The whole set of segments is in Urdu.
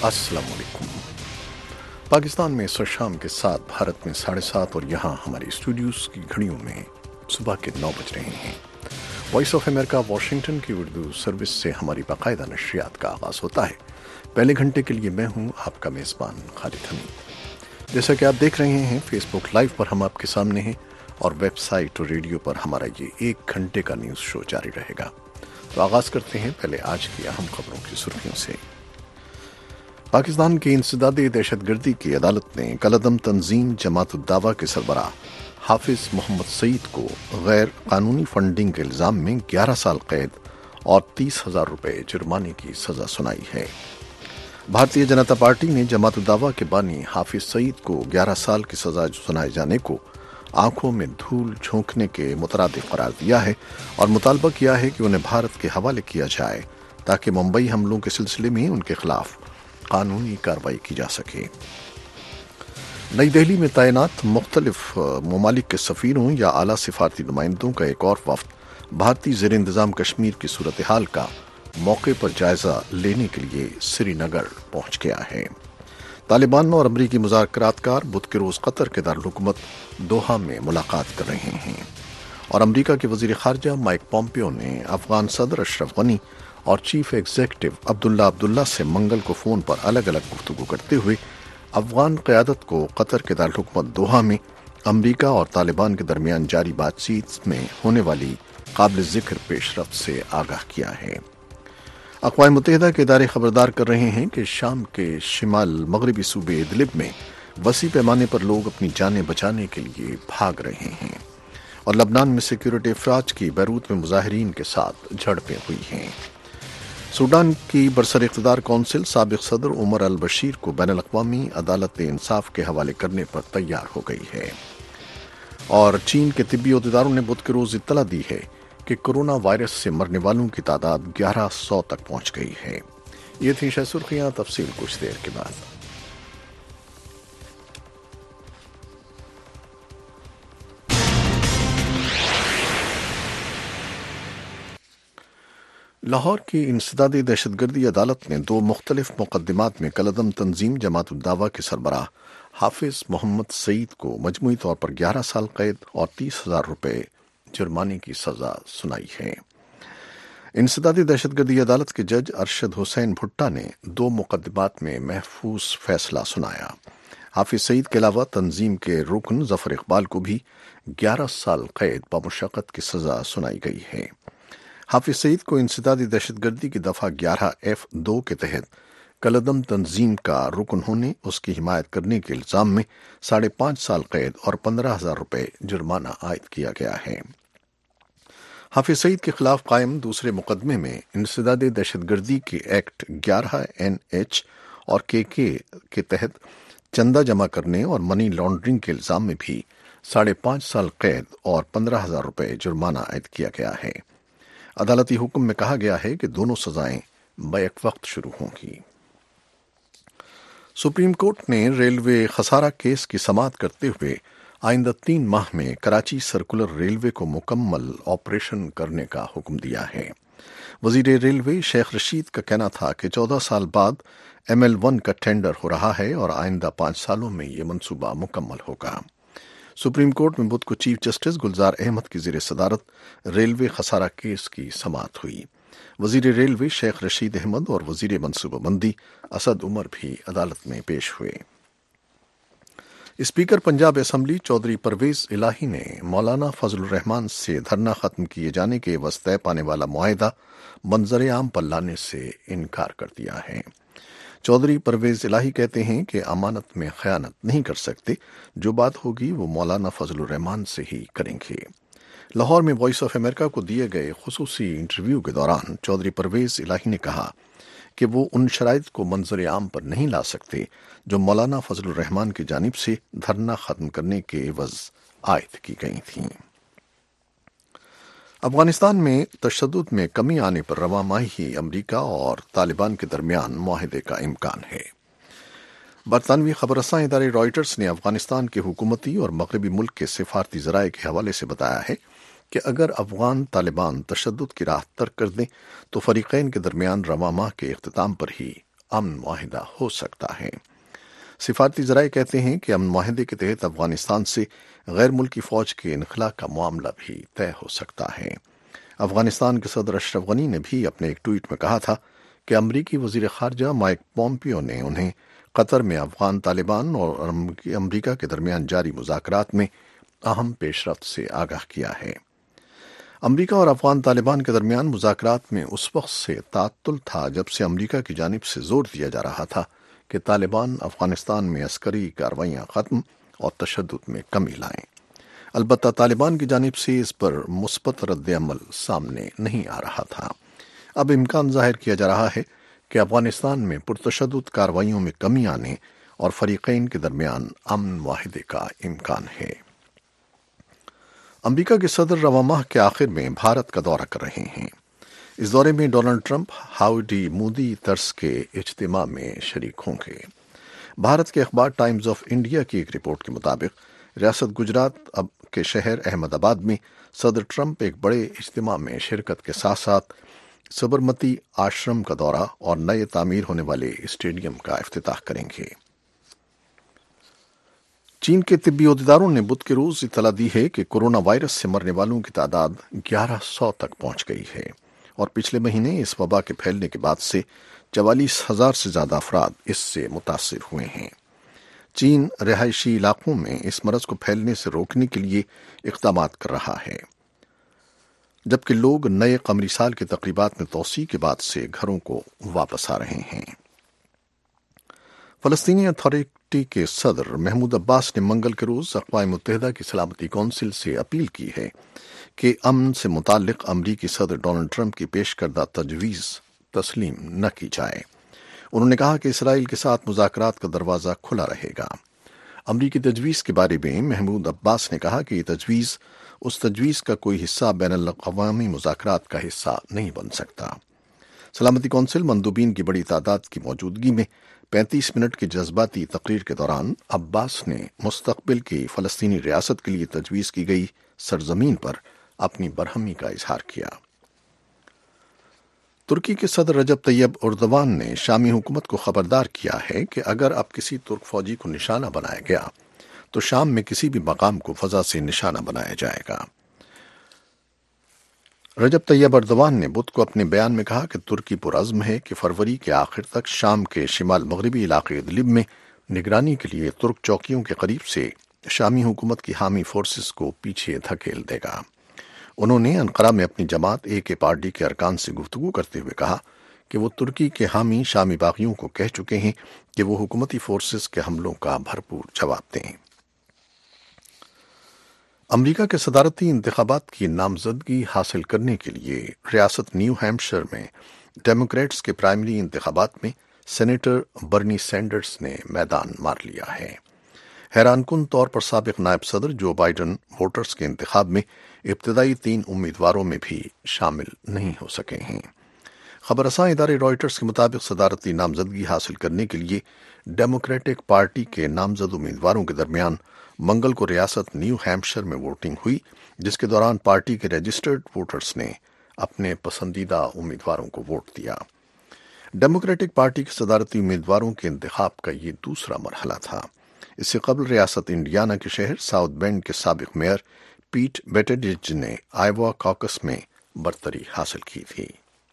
السلام علیکم۔ پاکستان میں اس وقت شام کے 7، بھارت میں 7:30 اور یہاں ہماری اسٹوڈیوز کی گھڑیوں میں صبح کے 9 بج رہے ہیں۔ وائس آف امریکہ واشنگٹن کی اردو سروس سے ہماری باقاعدہ نشریات کا آغاز ہوتا ہے۔ پہلے گھنٹے کے لیے میں ہوں آپ کا میزبان خالد حمید۔ جیسا کہ آپ دیکھ رہے ہیں فیس بک لائیو پر ہم آپ کے سامنے ہیں اور ویب سائٹ اور ریڈیو پر ہمارا یہ 1 گھنٹے کا نیوز شو جاری رہے گا۔ تو آغاز کرتے ہیں پہلے آج کی اہم خبروں کی سرخیوں سے۔ پاکستان کی انسدادی دہشت گردی کی عدالت نے کالعدم تنظیم جماعت الدعوہ کے سربراہ حافظ محمد سعید کو غیر قانونی فنڈنگ کے الزام میں 11 سال قید اور 30,000 روپے جرمانے کی سزا سنائی ہے۔ بھارتیہ جنتا پارٹی نے جماعت الدعوہ کے بانی حافظ سعید کو 11 سال کی سزا سنائے جانے کو آنکھوں میں دھول جھونکنے کے مترادف قرار دیا ہے اور مطالبہ کیا ہے کہ انہیں بھارت کے حوالے کیا جائے تاکہ ممبئی حملوں کے سلسلے میں ان کے خلاف قانونی کارروائی کی جا سکے۔ نئی دہلی میں تعینات مختلف ممالک کے سفیروں یا اعلیٰ سفارتی نمائندوں کا ایک اور وفد بھارتی زیر انتظام کشمیر کی صورتحال کا موقع پر جائزہ لینے کے لیے سری نگر پہنچ گیا ہے۔ طالبان اور امریکی مذاکرات کار بدھ کے روز قطر کے دارالحکومت دوحہ میں ملاقات کر رہے ہیں اور امریکہ کے وزیر خارجہ مائک پومپیو نے افغان صدر اشرف غنی اور چیف ایگزیکٹو عبداللہ سے منگل کو فون پر الگ الگ گفتگو کرتے ہوئے افغان قیادت کو قطر کے دارالحکومت دوحہ میں امریکہ اور طالبان کے درمیان جاری بات چیت میں ہونے والی قابل ذکر پیش رفت سے آگاہ کیا ہے۔ اقوام متحدہ کے ادارے خبردار کر رہے ہیں کہ شام کے شمال مغربی صوبے ادلب میں وسیع پیمانے پر لوگ اپنی جانیں بچانے کے لیے بھاگ رہے ہیں اور لبنان میں سیکیورٹی افواج کی بیروت میں مظاہرین کے ساتھ جھڑپیں ہوئی ہیں۔ سوڈان کی برسر اقتدار کونسل سابق صدر عمر البشیر کو بین الاقوامی عدالت انصاف کے حوالے کرنے پر تیار ہو گئی ہے اور چین کے طبی عہدیداروں نے بدھ کے روز اطلاع دی ہے کہ کورونا وائرس سے مرنے والوں کی تعداد 1100 تک پہنچ گئی ہے۔ یہ تھی شہ سرخیاں، تفصیل کچھ دیر کے بعد۔ لاہور کی انسدادی دہشت گردی عدالت نے 2 مختلف مقدمات میں کالعدم تنظیم جماعت الدعوہ کے سربراہ حافظ محمد سعید کو مجموعی طور پر 11 سال قید اور 30,000 روپے جرمانے کی سزا سنائی ہے۔ انسدادی دہشت گردی عدالت کے جج ارشد حسین بھٹا نے 2 مقدمات میں محفوظ فیصلہ سنایا۔ حافظ سعید کے علاوہ تنظیم کے رکن ظفر اقبال کو بھی 11 سال قید بمشقت کی سزا سنائی گئی ہے۔ حافظ سعید کو انسدادی دہشت گردی کی دفعہ 11F2 کے تحت کالعدم تنظیم کا رکن ہونے، اس کی حمایت کرنے کے الزام میں 5.5 سال قید اور 15,000 روپے جرمانہ عائد کیا گیا ہے۔ حافظ سعید کے خلاف قائم دوسرے مقدمے میں انسدادی دہشت گردی کے ایکٹ 11NH اور KK کے تحت چندہ جمع کرنے اور منی لانڈرنگ کے الزام میں بھی 5.5 سال قید اور 15,000 روپے جرمانہ عائد کیا گیا ہے۔ عدالتی حکم میں کہا گیا ہے کہ دونوں سزائیں بیک وقت شروع ہوں گی۔ سپریم کورٹ نے ریلوے خسارہ کیس کی سماعت کرتے ہوئے آئندہ 3 ماہ میں کراچی سرکولر ریلوے کو مکمل آپریشن کرنے کا حکم دیا ہے۔ وزیر ریلوے شیخ رشید کا کہنا تھا کہ 14 سال بعد ML1 کا ٹینڈر ہو رہا ہے اور آئندہ 5 سالوں میں یہ منصوبہ مکمل ہوگا۔ سپریم کورٹ میں بدھ کو چیف جسٹس گلزار احمد کی زیر صدارت ریلوے خسارہ کیس کی سماعت ہوئی۔ وزیر ریلوے شیخ رشید احمد اور وزیر منصوبہ بندی اسد عمر بھی عدالت میں پیش ہوئے۔ اسپیکر پنجاب اسمبلی چودھری پرویز الہی نے مولانا فضل الرحمان سے دھرنا ختم کیے جانے کے عوض طے پانے والا معاہدہ منظر عام پر لانے سے انکار کر دیا ہے۔ چودھری پرویز الہی کہتے ہیں کہ امانت میں خیانت نہیں کر سکتے، جو بات ہوگی وہ مولانا فضل الرحمان سے ہی کریں گے۔ لاہور میں وائس آف امریکہ کو دیے گئے خصوصی انٹرویو کے دوران چودھری پرویز الہی نے کہا کہ وہ ان شرائط کو منظر عام پر نہیں لا سکتے جو مولانا فضل الرحمان کی جانب سے دھرنا ختم کرنے کے عوض عائد کی گئی تھیں۔ افغانستان میں تشدد میں کمی آنے پر رواں ماہ ہی امریکہ اور طالبان کے درمیان معاہدے کا امکان ہے۔ برطانوی خبر رساں ادارے رائٹرز نے افغانستان کے حکومتی اور مغربی ملک کے سفارتی ذرائع کے حوالے سے بتایا ہے کہ اگر افغان طالبان تشدد کی راہ ترک کر دیں تو فریقین کے درمیان رواں ماہ کے اختتام پر ہی امن معاہدہ ہو سکتا ہے۔ سفارتی ذرائع کہتے ہیں کہ امن معاہدے کے تحت افغانستان سے غیر ملکی فوج کے انخلاء کا معاملہ بھی طے ہو سکتا ہے۔ افغانستان کے صدر اشرف غنی نے بھی اپنے ایک ٹویٹ میں کہا تھا کہ امریکی وزیر خارجہ مائک پومپیو نے انہیں قطر میں افغان طالبان اور امریکہ کے درمیان جاری مذاکرات میں اہم پیش رفت سے آگاہ کیا ہے۔ امریکہ اور افغان طالبان کے درمیان مذاکرات میں اس وقت سے تعطل تھا جب سے امریکہ کی جانب سے زور دیا جا رہا تھا کہ طالبان افغانستان میں عسکری کارروائیاں ختم اور تشدد میں کمی لائیں۔ البتہ طالبان کی جانب سے اس پر مثبت رد عمل سامنے نہیں آ رہا تھا۔ اب امکان ظاہر کیا جا رہا ہے کہ افغانستان میں پرتشدد کارروائیوں میں کمی آنے اور فریقین کے درمیان امن معاہدے کا امکان ہے۔ امریکہ کے صدر رواں ماہ کے آخر میں بھارت کا دورہ کر رہے ہیں۔ اس دورے میں ڈونلڈ ٹرمپ ہاؤڈی مودی طرز کے اجتماع میں شریک ہوں گے۔ بھارت کے اخبار ٹائمز آف انڈیا کی ایک رپورٹ کے مطابق ریاست گجرات کے شہر احمد آباد میں صدر ٹرمپ ایک بڑے اجتماع میں شرکت کے ساتھ ساتھ سبرمتی آشرم کا دورہ اور نئے تعمیر ہونے والے اسٹیڈیم کا افتتاح کریں گے۔ چین کے طبی عہدیداروں نے بدھ کے روز اطلاع دی ہے کہ کورونا وائرس سے مرنے والوں کی تعداد 1100 تک پہنچ گئی ہے اور پچھلے مہینے اس وبا کے پھیلنے کے بعد سے 44,000 سے زیادہ افراد اس سے متاثر ہوئے ہیں۔ چین رہائشی علاقوں میں اس مرض کو پھیلنے سے روکنے کے لیے اقدامات کر رہا ہے، جبکہ لوگ نئے قمری سال کی تقریبات میں توسیع کے بعد سے گھروں کو واپس آ رہے ہیں۔ فلسطینی اتھارٹی کے صدر محمود عباس نے منگل کے روز اقوام متحدہ کی سلامتی کونسل سے اپیل کی ہے کہ امن سے متعلق امریکی صدر ڈونلڈ ٹرمپ کی پیش کردہ تجویز تسلیم نہ کی جائے۔ انہوں نے کہا کہ اسرائیل کے ساتھ مذاکرات کا دروازہ کھلا رہے گا۔ امریکی تجویز کے بارے میں محمود عباس نے کہا کہ یہ تجویز اس تجویز کا کوئی حصہ بین الاقوامی مذاکرات کا حصہ نہیں بن سکتا۔ سلامتی کونسل مندوبین کی بڑی تعداد کی موجودگی میں 35 منٹ کی جذباتی تقریر کے دوران عباس نے مستقبل کی فلسطینی ریاست کے لیے تجویز کی گئی سرزمین پر اپنی برہمی کا اظہار کیا۔ ترکی کے صدر رجب طیب اردوان نے شامی حکومت کو خبردار کیا ہے کہ اگر اب کسی ترک فوجی کو نشانہ بنایا گیا تو شام میں کسی بھی مقام کو فضا سے نشانہ بنایا جائے گا۔ رجب طیب اردوان نے بدھ کو اپنے بیان میں کہا کہ ترکی پرعزم ہے کہ فروری کے آخر تک شام کے شمال مغربی علاقے ادلب میں نگرانی کے لیے ترک چوکیوں کے قریب سے شامی حکومت کی حامی فورسز کو پیچھے دھکیل دے گا۔ انہوں نے انقرہ میں اپنی جماعت AK کے ارکان سے گفتگو کرتے ہوئے کہا کہ وہ ترکی کے حامی شامی باغیوں کو کہہ چکے ہیں کہ وہ حکومتی فورسز کے حملوں کا بھرپور جواب دیں۔ امریکہ کے صدارتی انتخابات کی نامزدگی حاصل کرنے کے لیے ریاست نیو ہیمپشائر میں ڈیموکریٹس کے پرائمری انتخابات میں سینیٹر برنی سینڈرز نے میدان مار لیا ہے۔ حیران کن طور پر سابق نائب صدر جو بائیڈن ووٹرز کے انتخاب میں ابتدائی 3 امیدواروں میں بھی شامل نہیں ہو سکے ہیں۔ خبر رساں ادارے رائٹرز کے مطابق صدارتی نامزدگی حاصل کرنے کے لیے ڈیموکریٹک پارٹی کے نامزد امیدواروں کے درمیان منگل کو ریاست نیو ہیمپشائر میں ووٹنگ ہوئی، جس کے دوران پارٹی کے رجسٹرڈ ووٹرز نے اپنے پسندیدہ امیدواروں کو ووٹ دیا۔ ڈیموکریٹک پارٹی کے صدارتی امیدواروں کے انتخاب کا یہ دوسرا مرحلہ تھا۔ اس سے قبل ریاست انڈیانا کے شہر ساؤتھ بینڈ کے سابق میئر پیٹ بیٹیجج نے آئیوا کاکس میں برتری حاصل کی تھی۔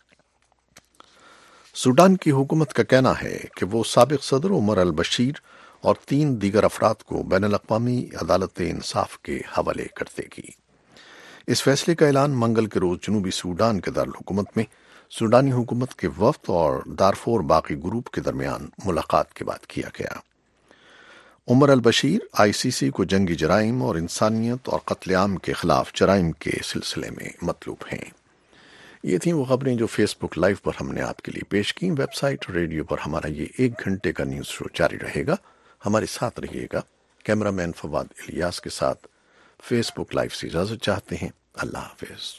سوڈان کی حکومت کا کہنا ہے کہ وہ سابق صدر عمر البشیر اور 3 دیگر افراد کو بین الاقوامی عدالت انصاف کے حوالے کر دے گی۔ اس فیصلے کا اعلان منگل کے روز جنوبی سوڈان کے دارالحکومت میں سوڈانی حکومت کے وفد اور دارفور باغی گروپ کے درمیان ملاقات کے بعد کیا گیا۔ عمر البشیر ICC کو جنگی جرائم اور انسانیت اور قتل عام کے خلاف جرائم کے سلسلے میں مطلوب ہیں۔ یہ تھیں وہ خبریں جو فیس بک لائیو پر ہم نے آپ کے لیے پیش کی۔ ویب سائٹ ریڈیو پر ہمارا یہ 1 گھنٹے کا نیوز شو جاری رہے گا، ہمارے ساتھ رہیے گا۔ کیمرہ مین فواد الیاس کے ساتھ فیس بک لائیو سے اجازت چاہتے ہیں۔ اللہ حافظ۔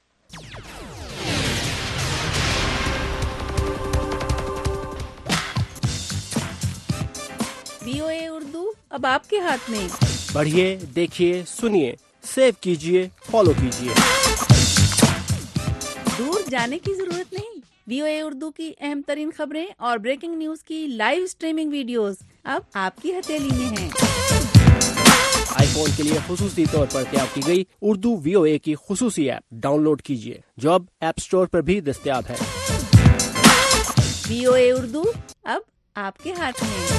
VOA اردو اب آپ کے ہاتھ میں۔ پڑھیے، دیکھیے، سنیے، سیو کیجیے، فالو کیجیے۔ دور جانے کی ضرورت نہیں، VOA اردو کی اہم ترین خبریں اور بریکنگ نیوز کی لائیو اسٹریمنگ ویڈیوز اب آپ کی ہتھیلی میں ہیں۔ آئی فون کے لیے خصوصی طور پر تیار کی گئی اردو VOA کی خصوصی ایپ ڈاؤن لوڈ کیجیے جو اب ایپ اسٹور پر بھی دستیاب ہے۔ VOA اردو اب آپ کے ہاتھ میں۔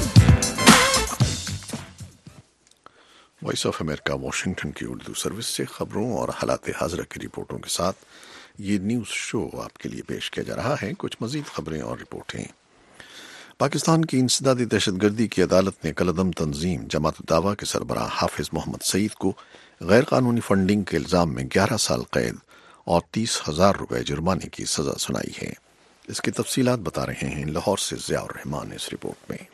وائس آف امریکہ واشنگٹن کی اردو سروس سے خبروں اور حالات حاضرہ کی رپورٹوں کے ساتھ یہ نیوز شو آپ کے لیے پیش کیا جا رہا ہے۔ کچھ مزید خبریں اور رپورٹیں۔ پاکستان کی انسدادی دہشت گردی کی عدالت نے کالعدم تنظیم جماعت الدعوہ کے سربراہ حافظ محمد سعید کو غیر قانونی فنڈنگ کے الزام میں 11 سال قید اور 30,000 روپے جرمانے کی سزا سنائی ہے۔ اس کی تفصیلات بتا رہے ہیں لاہور سے ضیاء الرحمان اس رپورٹ میں۔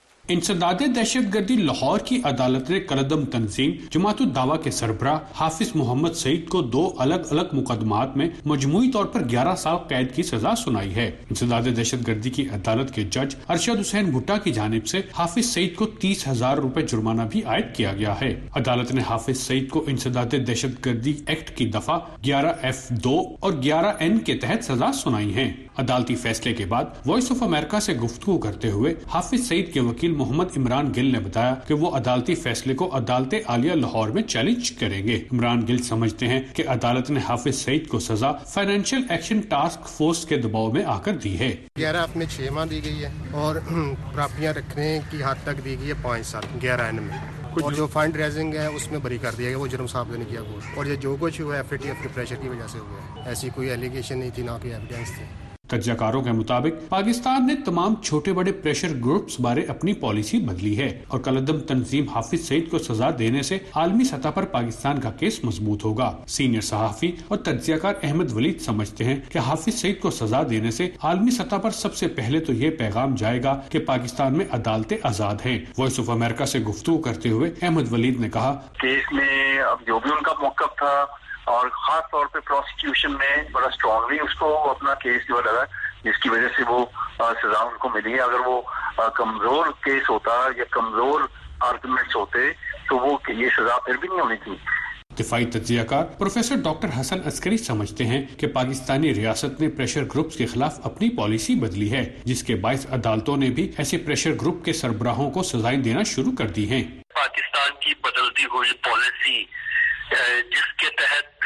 انسداد دہشت گردی لاہور کی عدالت نے کالعدم تنظیم جماعت الدعوہ کے سربراہ حافظ محمد سعید کو 2 الگ الگ مقدمات میں مجموعی طور پر 11 سال قید کی سزا سنائی ہے۔ انسداد دہشت گردی کی عدالت کے جج ارشد حسین بھٹا کی جانب سے حافظ سعید کو 30,000 روپے جرمانہ بھی عائد کیا گیا ہے۔ عدالت نے حافظ سعید کو انسداد دہشت گردی ایکٹ کی دفعہ 11F2 اور 11N کے تحت سزا سنائی ہے۔ عدالتی فیصلے کے بعد وائس آف امریکہ سے گفتگو کرتے ہوئے حافظ سعید کے وکیل محمد عمران گل نے بتایا کہ وہ عدالتی فیصلے کو عدالت عالیہ لاہور میں چیلنج کریں گے۔ عمران گل سمجھتے ہیں کہ عدالت نے حافظ سعید کو سزا فائنینشیل ایکشن ٹاسک فورس کے دباؤ میں آ کر دی ہے۔ 11 میں 6 ماہ دی گئی ہے اور پراپرٹیاں رکھنے کی حد تک دی گئی ہے 5 سال 11N میں، اور جو فنڈ ریزنگ ہے اس میں بری کر دیا گیا، وہ جرم ثابت نہیں کیا گیا، اور یہ جو کچھ ہوا ہے FATF کے پریشر کی وجہ سے ہوا ہے، ایسی کوئی ایلیگیشن نہیں تھی، نہ کوئی ایویڈنس تھی۔ تجزیہ کاروں کے مطابق پاکستان نے تمام چھوٹے بڑے پریشر گروپس بارے اپنی پالیسی بدلی ہے اور کالعدم تنظیم حافظ سعید کو سزا دینے سے عالمی سطح پر پاکستان کا کیس مضبوط ہوگا۔ سینئر صحافی اور تجزیہ کار احمد ولید سمجھتے ہیں کہ حافظ سعید کو سزا دینے سے عالمی سطح پر سب سے پہلے تو یہ پیغام جائے گا کہ پاکستان میں عدالتیں آزاد ہیں۔ وائس آف امریکہ سے گفتگو کرتے ہوئے احمد ولید نے کہا، کیس میں اب جو بھی ان کا موقف تھا اور خاص طور پہ پروسیکیوشن نے بڑا اسٹرانگلی اس کو اپنا کیس جو لگا، جس کی وجہ سے وہ سزا ان کو ملی ہے۔ اگر وہ کمزور کیس ہوتا یا کمزور آرگومنٹس ہوتے تو وہ یہ سزا پھر بھی نہیں ہونی تھی۔ دفاعی تجزیہ کار پروفیسر ڈاکٹر حسن عسکری سمجھتے ہیں کہ پاکستانی ریاست نے پریشر گروپس کے خلاف اپنی پالیسی بدلی ہے، جس کے باعث عدالتوں نے بھی ایسے پریشر گروپ کے سربراہوں کو سزائیں دینا شروع کر دی ہیں۔ پاکستان کی بدلتی ہوئی پالیسی جس کے تحت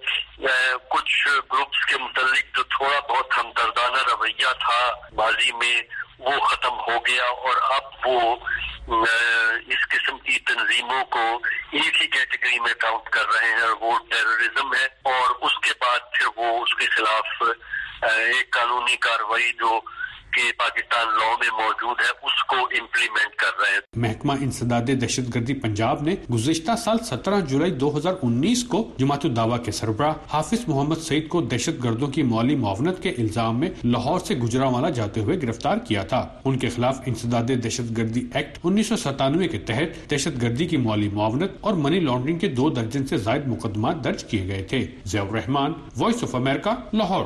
کچھ گروپس کے متعلق جو تھوڑا بہت ہمدردانہ رویہ تھا ماضی میں، وہ ختم ہو گیا، اور اب وہ اس قسم کی تنظیموں کو ایک ہی کیٹیگری میں کاؤنٹ کر رہے ہیں، اور وہ ٹیررزم ہے، اور اس کے بعد پھر وہ اس کے خلاف ایک قانونی کارروائی جو کہ پاکستان لا میں موجود ہے اس کو امپلیمنٹ کر رہے ہیں۔ محکمہ انسداد دہشت گردی پنجاب نے گزشتہ سال 17 جولائی 2019 کو جماعت الدعوہ کے سربراہ حافظ محمد سعید کو دہشت گردوں کی مالی معاونت کے الزام میں لاہور سے گجرانوالہ جاتے ہوئے گرفتار کیا تھا۔ ان کے خلاف انسداد دہشت گردی ایکٹ 1997 کے تحت دہشت گردی کی مالی معاونت اور منی لانڈرنگ کے 2 درجن سے زائد مقدمات درج کیے گئے تھے۔ Zia ur-Rahman, Voice of America, Lahore.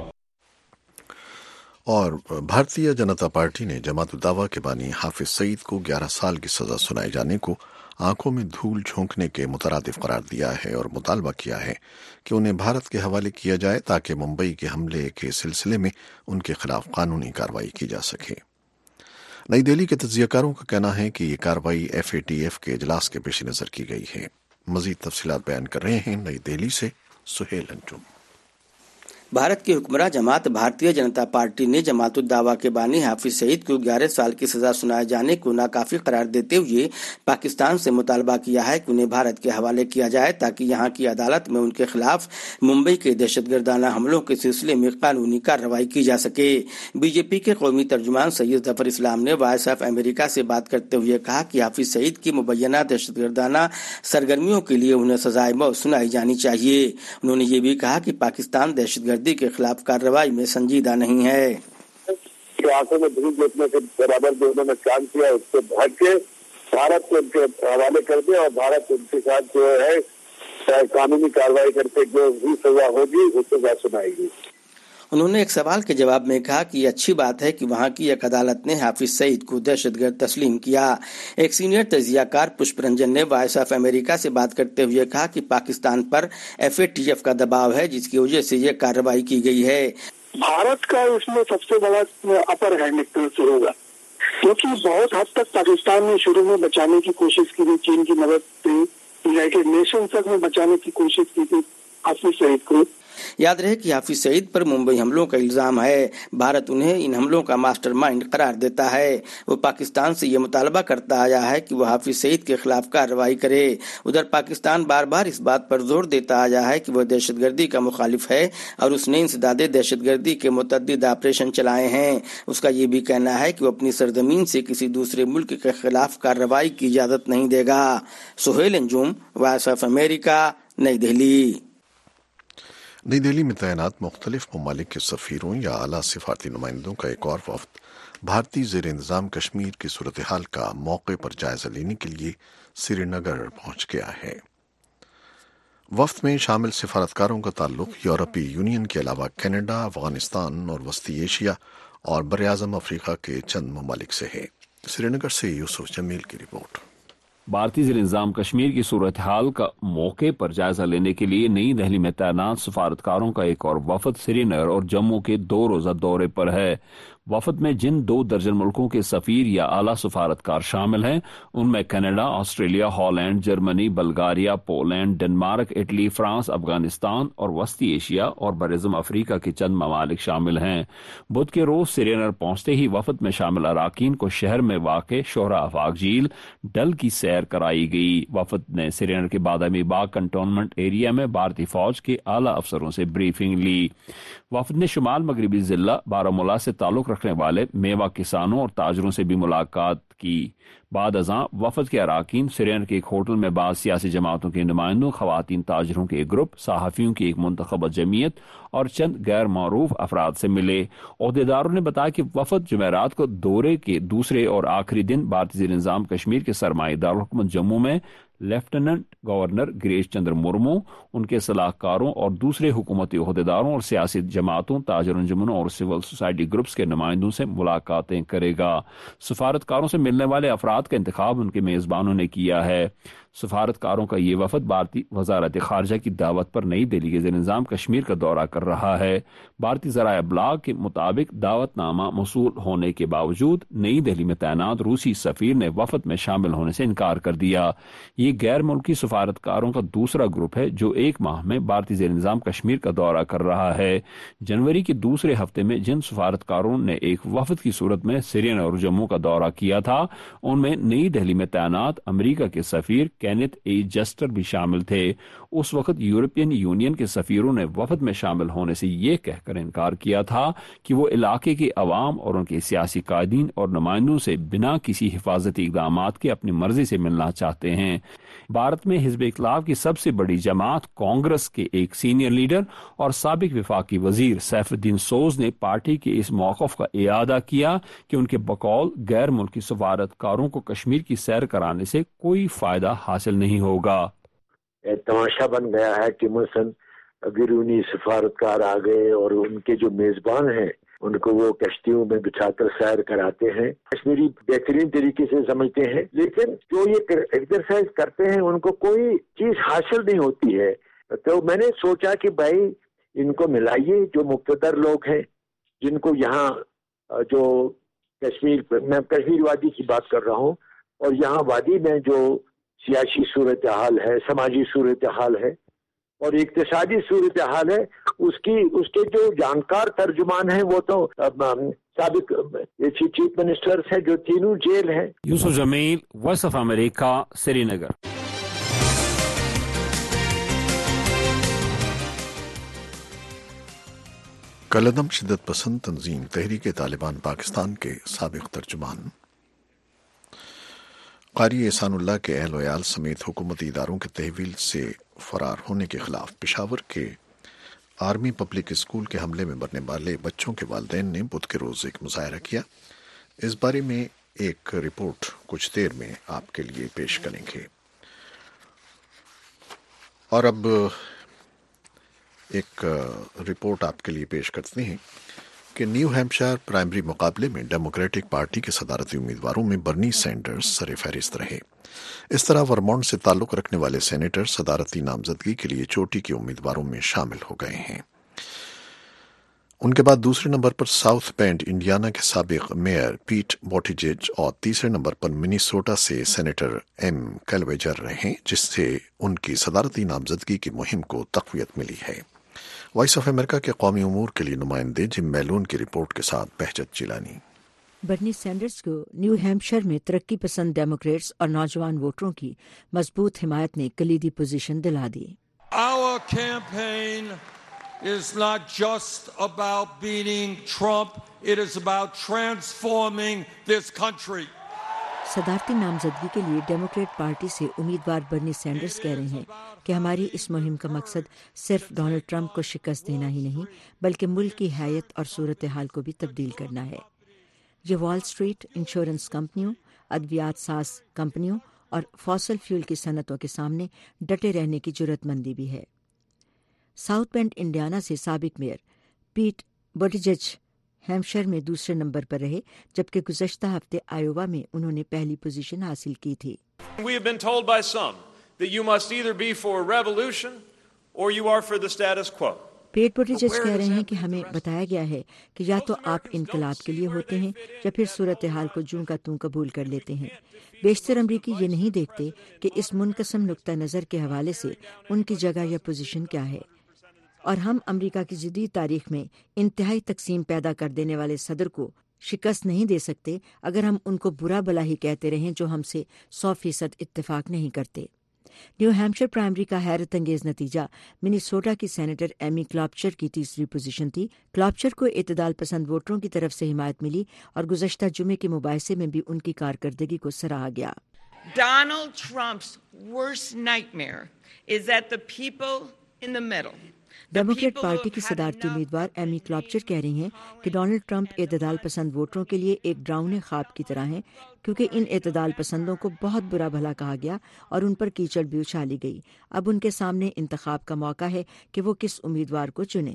اور بھارتیہ جنتا پارٹی نے جماعت الدعوہ کے بانی حافظ سعید کو 11 سال کی سزا سنائے جانے کو آنکھوں میں دھول جھونکنے کے مترادف قرار دیا ہے اور مطالبہ کیا ہے کہ انہیں بھارت کے حوالے کیا جائے تاکہ ممبئی کے حملے کے سلسلے میں ان کے خلاف قانونی کارروائی کی جا سکے۔ نئی دہلی کے تجزیہ کاروں کا کہنا ہے کہ یہ کارروائی FATF کے اجلاس کے پیش نظر کی گئی ہے۔ مزید تفصیلات بیان کر رہے ہیں نئی دہلی سے سہیل انجم۔ بھارت کی حکمراں جماعت بھارتیہ جنتا پارٹی نے جماعت الدعوہ کے بانی حافظ سعید کو 11 سال کی سزا سنائے جانے کو ناکافی قرار دیتے ہوئے پاکستان سے مطالبہ کیا ہے کہ انہیں بھارت کے حوالے کیا جائے تاکہ یہاں کی عدالت میں ان کے خلاف ممبئی کے دہشت گردانہ حملوں کے سلسلے میں قانونی کارروائی کی جا سکے۔ BJP کے قومی ترجمان سید ظفر اسلام نے وائس آف امریکہ سے بات کرتے ہوئے کہا کہ حافظ سعید کی مبینہ دہشت گردانہ سرگرمیوں کے لیے انہیں سزائے موت سنائی جانی چاہیے۔ انہوں نے یہ بھی کہا کہ پاکستان دہشت گردی کے خلاف کارروائی میں سنجیدہ نہیں ہے۔ آنکھوں میں دھول دیکھنے کے برابر جو انہوں نے کام کیا اس سے بھاگ کے بھارت کو ان کے حوالے کر دے اور بھارت ان کے ساتھ جو ہے قانونی کارروائی کرتے جو بھی سزا ہوگی وہ سزا سنائے گی۔ انہوں نے ایک سوال کے جواب میں کہا کہ یہ اچھی بات ہے کہ وہاں کی ایک عدالت نے حافظ سعید کو دہشت گرد تسلیم کیا۔ ایک سینئر تجزیہ کار پشپ رنجن نے وائس آف امریکہ سے بات کرتے ہوئے کہا کہ پاکستان پر FATF کا دباؤ ہے جس کی وجہ سے یہ کارروائی کی گئی ہے۔ भारत का इसमें सबसे बड़ा अपर हैंड एक तरह से होगा, क्योंकि बहुत हद तक पाकिस्तान ने शुरू में बचाने की कोशिश की थी, चीन की मदद से यूनाइटेड नेशन तक में बचाने की कोशिश की थी हाफिज सईद को। याद रहे कि हाफिज सईद पर मुंबई हमलों का इल्जाम है। भारत उन्हें इन हमलों का मास्टरमाइंड करार देता है। वो पाकिस्तान से ये मुतालबा करता आया है कि वो हाफिज सईद के खिलाफ कार्रवाई करे। उधर पाकिस्तान बार बार इस बात पर जोर देता आया है कि वह दहशतगर्दी का मुखालिफ है और उसने इंसदादे दहशतगर्दी के मुतअद्दिद ऑपरेशन चलाए हैं। उसका ये भी कहना है कि वो अपनी सरजमीन से किसी दूसरे मुल्क के खिलाफ कार्रवाई की इजाजत नहीं देगा। Suhail Anjum, Voice of America, Nai Delhi. नई दिल्ली में तैनात मुख्तलिफ ममालिक के सफीरों या आला सिफारती नुमाइंदों का एक और वफ्द भारतीय ज़ेर इंतज़ाम कश्मीर की सूरत हाल का मौके पर जायजा लेने के लिए श्रीनगर पहुंच गया है। वफ्द में शामिल सिफारतकारों का ताल्लुक यूरोपीय यूनियन के अलावा कनाडा, अफगानिस्तान और वस्ती एशिया और बर-ए-आज़म अफ्रीका के चंद ममालिक से है। श्रीनगर से यूसुफ जमील की रिपोर्ट। भारतीय ज़ेर इंतज़ाम कश्मीर की सूरत हाल का मौके पर जायजा लेने के लिए नई दिल्ली में तैनात सफारतकारों का एक और वफद श्रीनगर और जम्मू के 2 रोज़ा दौरे पर है। वफद में जिन 2 दर्जन मुल्कों के सफीर या आला सफारतकार शामिल हैं, उनमें Canada, Australia, Holland, Germany, Bulgaria, Poland, Denmark, Italy, France, Afghanistan और वस्ती एशिया और बर-ए-आज़म अफ्रीका के चंद ममालिक शामिल हैं। बुध के रोज श्रीनगर पहुंचते ही वफद में शामिल अराकीन को शहर में वाक़े शोहरा आफाक झील डल की सैर कराई गई। वफद ने श्रीनगर के बादामी बाग कंटोनमेंट एरिया में भारतीय फौज के आला अफसरों से ब्रीफिंग ली। वफद ने शुमाल मगरबी जिला बारामूला से ताल्लुक रखने वाले मेवा किसानों और ताजरों से भी मुलाकात की। बाद अज़ां वफद के अराकीन श्रीनगर के एक होटल में बाद सियासी जमातों के नुमाइंदों, खवातीन ताजरों के एक ग्रुप, सहाफ़ियों की एक मुंतखब जमीयत और चंद गैर मारूफ अफराद से मिले। ओहदेदारों ने बताया कि वफद जुमेरात को दौरे के दूसरे और आखिरी दिन भारतीय ज़ेर इंतज़ाम कश्मीर के सरमाई दारुल हुकूमत जम्मू में लेफ्टिनेंट गवर्नर गिरीश चंद्र मुर्मू, उनके सलाहकारों और दूसरे हुकूमती ओहदेदारों और सियासी जमातों, ताजर अंजुमनों और सिविल सोसाइटी ग्रुप्स के नुमाइंदों से मुलाकातें करेगा। सफारतकारों से मिलने वाले अफराद का इंतखाब उनके मेज़बानों ने किया है। सफारतकारों का ये वफद भारतीय वजारत खारजा की दावत पर नई दिल्ली के ज़ेर इंतज़ाम कश्मीर का दौरा कर रहा है। भारतीय ज़राए इब्लाग के मुताबिक दावतनामा मौसूल होने के बावजूद नई दिल्ली में तैनात रूसी सफीर ने वफद में शामिल होने से इनकार कर दिया। ये गैर मुल्की सफारतकारों का दूसरा ग्रुप है जो 1 माह में भारतीय ज़ेर इंतज़ाम कश्मीर का दौरा कर रहा है। जनवरी के दूसरे हफ्ते में जिन सफारतकारों ने एक वफद की सूरत में श्रीनगर और जम्मू का दौरा किया था, उनमें नई दिल्ली में तैनात अमेरिका के सफीर केनेथ ए जस्टर भी शामिल थे। उस वक्त यूरोपियन यूनियन के सफीरों ने वफद में शामिल होने से ये कहकर इनकार किया था कि वो इलाके के अवाम और उनके सियासी कायदीन और नुमाइंदों से बिना किसी हिफाजती इक़दामात के अपनी मर्जी से मिलना चाहते हैं। भारत में हिज़्ब इख्तिलाफ की सबसे बड़ी जमात कांग्रेस के एक सीनियर लीडर और साबिक वफाकी वजीर सैफुद्दीन सोज ने पार्टी के इस मौक़िफ़ का इआदा किया कि उनके बकौल गैर मुल्की सफारतकारों को कश्मीर की सैर कराने से कोई फायदा हासिल नहीं होगा। तमाशा बन गया है कि मसलन बिरूनी सफारतकार आ गए और उनके जो मेजबान हैं उनको वो कश्तियों में बिछाकर सैर कराते हैं। कश्मीरी बेहतरीन तरीके से समझते हैं, लेकिन जो ये एक्सरसाइज करते हैं उनको कोई चीज हासिल नहीं होती है। तो मैंने सोचा कि भाई इनको मिलाइए, जो मुक़्तदर लोग हैं जिनको यहाँ जो कश्मीर, मैं कश्मीर वादी की बात कर रहा हूँ, और यहाँ वादी में जो सियासी सूरत हाल है, समाजी सूरत हाल है और इक्तिसादी सूरत हाल है, उसके जो जानकार तर्जुमान हैं वो तो साबिक चीफ मिनिस्टर्स हैं जो तीनों जेल हैं। Yusuf Jameel, Voice of America, Srinagar. कलदम शिद्दत पसंद तंजीम तहरीक तालिबान पाकिस्तान के साबिक तर्जुमान कारी एहसानुल्लाह के अहल वयाल समेत हुकूमती इदारों के तहवील से फरार होने के खिलाफ पेशावर के आर्मी पब्लिक स्कूल के हमले में मरने वाले बच्चों के वालिदैन ने बुध के रोज एक मुजाहरा किया। इस बारे में एक रिपोर्ट कुछ देर में आपके लिए पेश करेंगे। और अब एक रिपोर्ट आपके लिए पेश करते हैं कि न्यू हैम्पशायर प्राइमरी मुकाबले में डेमोक्रेटिक पार्टी के सदारती उम्मीदवारों में बर्नी सैंडर्स सरफहरिस्त रहे। इस तरह वर्मोंट से ताल्लुक रखने वाले सेनेटर सदारती नामजदगी के लिए चोटी के उम्मीदवारों में शामिल हो गए हैं। ان کے بعد دوسرے نمبر پر ساؤتھ بینڈ انڈیانا کے سابق میئر پیٹ بوٹیجیج اور تیسرے نمبر پر منیسوٹا سے سینیٹر ایم کلویجر رہے جس سے ان کی صدارتی نامزدگی کی مہم کو تقویت ملی ہے۔ وائس آف امریکہ کے قومی امور کے لیے نمائندے جم میلون کی رپورٹ کے ساتھ بہجت جیلانی۔ برنی سینڈرز کو نیو ہیمپشائر میں ترقی پسند ڈیموکریٹس اور نوجوان ووٹروں کی مضبوط حمایت نے کلیدی پوزیشن دلا دی۔ Our campaign is not just about beating Trump, it is about transforming this country. صدارتی نامزدگی کے لیے ڈیموکریٹ پارٹی سے امیدوار برنی سینڈرز کہہ رہے ہیں کہ ہماری اس مہم کا مقصد صرف ڈونلڈ ٹرمپ کو شکست دینا ہی نہیں بلکہ ملک کی حیثیت اور صورتحال کو بھی تبدیل کرنا ہے۔ یہ وال اسٹریٹ، انشورنس کمپنیوں، ادویات ساز کمپنیوں اور فاسل فیول کی صنعتوں کے سامنے ڈٹے رہنے کی جرات مندی بھی ہے۔ ساؤتھ بینڈ انڈیانا سے سابق میئر پیٹ بوٹیجیج ہیمپشائر میں دوسرے نمبر پر رہے جبکہ گزشتہ ہفتے آئیووا میں انہوں نے پہلی پوزیشن حاصل کی تھی۔ We have been told by some that you must either be for revolution or you are for the status quo. پیٹ بوٹیجیج کہہ رہے ہیں کہ ہمیں بتایا گیا ہے کہ یا تو آپ انقلاب کے لیے ہوتے ہیں یا پھر صورتحال کو جوں کا توں قبول کر لیتے ہیں۔ بیشتر امریکی یہ نہیں دیکھتے کہ اس منقسم نقطہ نظر کے حوالے سے ان کی جگہ یا پوزیشن کیا ہے، اور ہم امریکہ کی جدید تاریخ میں انتہائی تقسیم پیدا کر دینے والے صدر کو شکست نہیں دے سکتے اگر ہم ان کو برا بلا ہی کہتے رہیں جو ہم سے 100% اتفاق نہیں کرتے۔ نیو ہیمپشائر پرائمری کا حیرت انگیز نتیجہ منیسوٹا کی سینیٹر ایمی کلوبچر کی تیسری پوزیشن تھی۔ کلوبچر کو اعتدال پسند ووٹروں کی طرف سے حمایت ملی اور گزشتہ جمعے کے مباحثے میں بھی ان کی کارکردگی کو سراہا گیا۔ Donald Trump's worst nightmare is that the people in the middle. Democrat party کی صدارتی امیدوار ایمی کلوبچر کہہ رہی ہیں کہ ڈونلڈ ٹرمپ اعتدال پسند ووٹروں کے لیے ایک ڈراؤنے خواب کی طرح ہیں کیونکہ ان اعتدال پسندوں کو بہت برا بھلا کہا گیا اور ان پر کیچڑ بھی اچھالی گئی۔ اب ان کے سامنے انتخاب کا موقع ہے کہ وہ کس امیدوار کو چنیں۔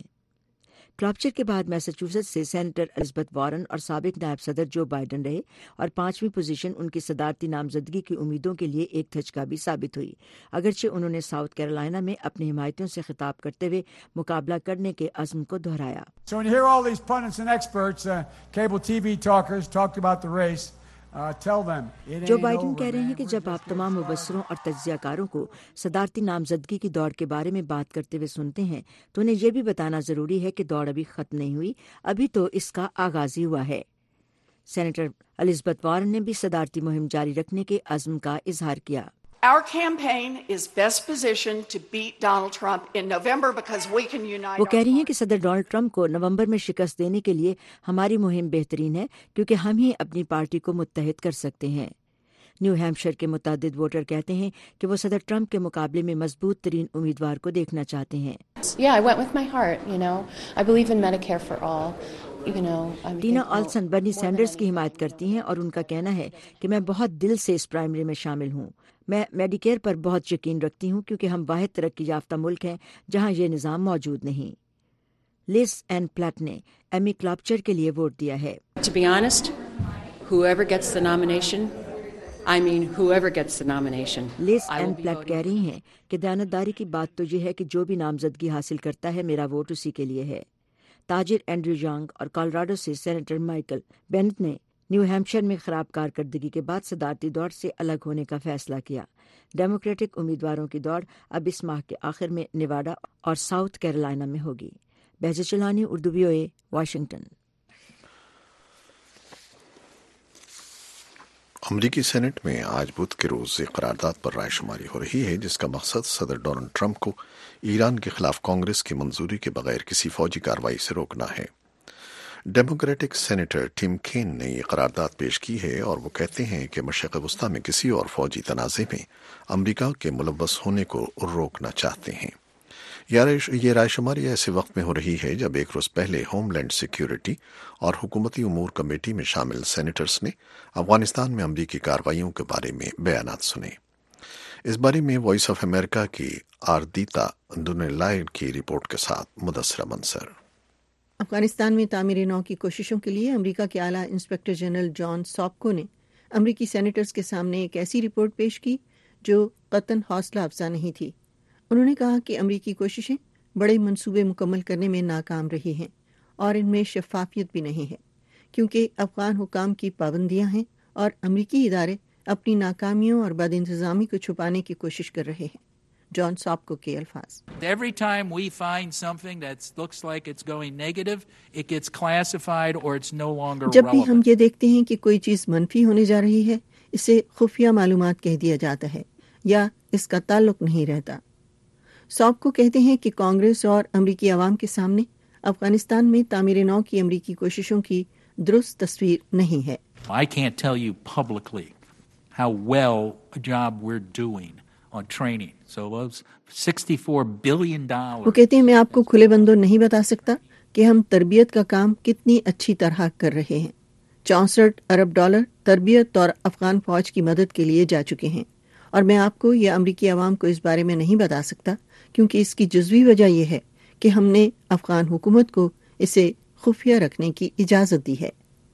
کلوبچر کے بعد میساچوسٹس سے سینیٹر الزبتھ وارن اور سابق نائب صدر جو بائیڈن رہے اور پانچویں پوزیشن ان کی صدارتی نامزدگی کی امیدوں کے لیے ایک دھچکا بھی ثابت ہوئی، اگرچہ انہوں نے ساؤتھ کیرولائنا میں اپنی حمایتیوں سے خطاب کرتے ہوئے مقابلہ کرنے کے عزم کو دہرایا۔ So when you hear all these pundits and experts, cable TV talkers talk about the race, tell them it ain't Joe Biden over, کہہ رہے ہیں man. کہ جب آپ تمام مبصروں اور تجزیہ کاروں کو صدارتی نامزدگی کی دوڑ کے بارے میں بات کرتے ہوئے سنتے ہیں تو انہیں یہ بھی بتانا ضروری ہے کہ دوڑ ابھی ختم نہیں ہوئی، ابھی تو اس کا آغاز ہی ہوا ہے۔ سینیٹر الزبتھ وارن نے بھی صدارتی مہم جاری رکھنے کے عزم کا اظہار کیا۔ Our campaign is best positioned to beat Donald Trump in November because we can unite. وہ کہہ رہی ہیں کہ صدر ڈونلڈ ٹرمپ کو نومبر میں شکست دینے کے لیے ہماری مہم بہترین ہے کیونکہ ہم ہی اپنی پارٹی کو متحد کر سکتے ہیں۔ نیو ہیمپشائر کے متعدد ووٹر کہتے ہیں کہ وہ صدر ٹرمپ کے مقابلے میں مضبوط ترین امیدوار کو دیکھنا چاہتے ہیں۔ Yeah, I went with my heart, you know. I believe in Medicare for all. Tina Olson Bernie Sanders کی حمایت کرتی ہیں اور ان کا کہنا ہے کہ میں بہت دل سے اس پرائمری میں شامل ہوں۔ میں میڈیکیئر پر بہت یقین رکھتی ہوں کیونکہ ہم واحد ترقی یافتہ ملک ہیں جہاں یہ نظام موجود نہیں۔ لیس این پلٹ نے ایمی کلوبچر کے لیے ووٹ دیا ہے۔ To be honest, whoever gets the nomination, whoever gets the nomination. Liz Ann Pelt کہہ رہی ہیں کہ دیانتداری کی بات تو یہ ہے کہ جو بھی نامزدگی حاصل کرتا ہے میرا ووٹ اسی کے لیے ہے۔ تاجر اینڈریو یانگ اور کالراڈو سے سینیٹر مائیکل بینٹ نے نیو ہیمپشائر میں خراب کارکردگی کے بعد صدارتی دوڑ سے الگ ہونے کا فیصلہ کیا۔ ڈیموکریٹک امیدواروں کی دوڑ اب اس ماہ کے آخر میں نیواڈا اور ساؤتھ کیرولائنا میں ہوگی۔ Bahjat Jilani, Urdu VOA، Washington. امریکی سینٹ میں آج بدھ کے روز ایک قرارداد پر رائے شماری ہو رہی ہے جس کا مقصد صدر ڈونلڈ ٹرمپ کو ایران کے خلاف کانگریس کی منظوری کے بغیر کسی فوجی کارروائی سے روکنا ہے۔ ڈیموکریٹک سینیٹر ٹم کین نے یہ قرارداد پیش کی ہے اور وہ کہتے ہیں کہ مشرق وسطیٰ میں کسی اور فوجی تنازع میں امریکہ کے ملوث ہونے کو روکنا چاہتے ہیں۔ یہ رائے شماری ایسے وقت میں ہو رہی ہے جب ایک روز پہلے ہوم لینڈ سیکیورٹی اور حکومتی امور کمیٹی میں شامل سینیٹرز نے افغانستان میں امریکی کارروائیوں کے بارے میں بیانات سنے۔ اس بارے میں وائس آف امریکہ کی آردیتا دونیلائر کی رپورٹ کے ساتھ مدثرہ منصر۔ افغانستان میں تعمیر نو کی کوششوں کے لیے امریکہ کے اعلیٰ انسپکٹر جنرل جان ساپکو نے امریکی سینیٹرز کے سامنے ایک ایسی رپورٹ پیش کی جو قطعاً حوصلہ افزا نہیں تھی۔ انہوں نے کہا کہ امریکی کوششیں بڑے منصوبے مکمل کرنے میں ناکام رہی ہیں اور ان میں شفافیت بھی نہیں ہے، کیونکہ افغان حکام کی پابندیاں ہیں اور امریکی ادارے اپنی ناکامیوں اور بد انتظامی کو چھپانے کی کوشش کر رہے ہیں۔ جان ساپکو کے الفاظ۔ Every time we find something that looks like it's going negative, it gets classified or it's no longer relevant. جب بھی ہم یہ دیکھتے ہیں کہ کوئی چیز منفی ہونے جا رہی ہے، اسے خفیہ معلومات کہہ دیا جاتا ہے یا اس کا تعلق نہیں رہتا۔ ساپکو کہتے ہیں کہ کانگریس اور امریکی عوام کے سامنے افغانستان میں تعمیر نو کی امریکی کوششوں کی درست تصویر نہیں ہے۔ I can't tell you publicly how well a job we're doing on training. So those $64 billion. وہ کہتے ہیں میں آپ کو کھلے بندوں نہیں بتا سکتا کہ ہم تربیت کا کام کتنی اچھی طرح کر رہے ہیں۔ $64 ارب تربیت اور افغان فوج کی مدد کے لیے جا چکے ہیں، اور میں آپ کو یا امریکی عوام کو اس بارے میں نہیں بتا سکتا، کیونکہ اس کی جزوی وجہ یہ ہے کہ ہم نے افغان حکومت کو اسے خفیہ رکھنے کی اجازت دی ہے۔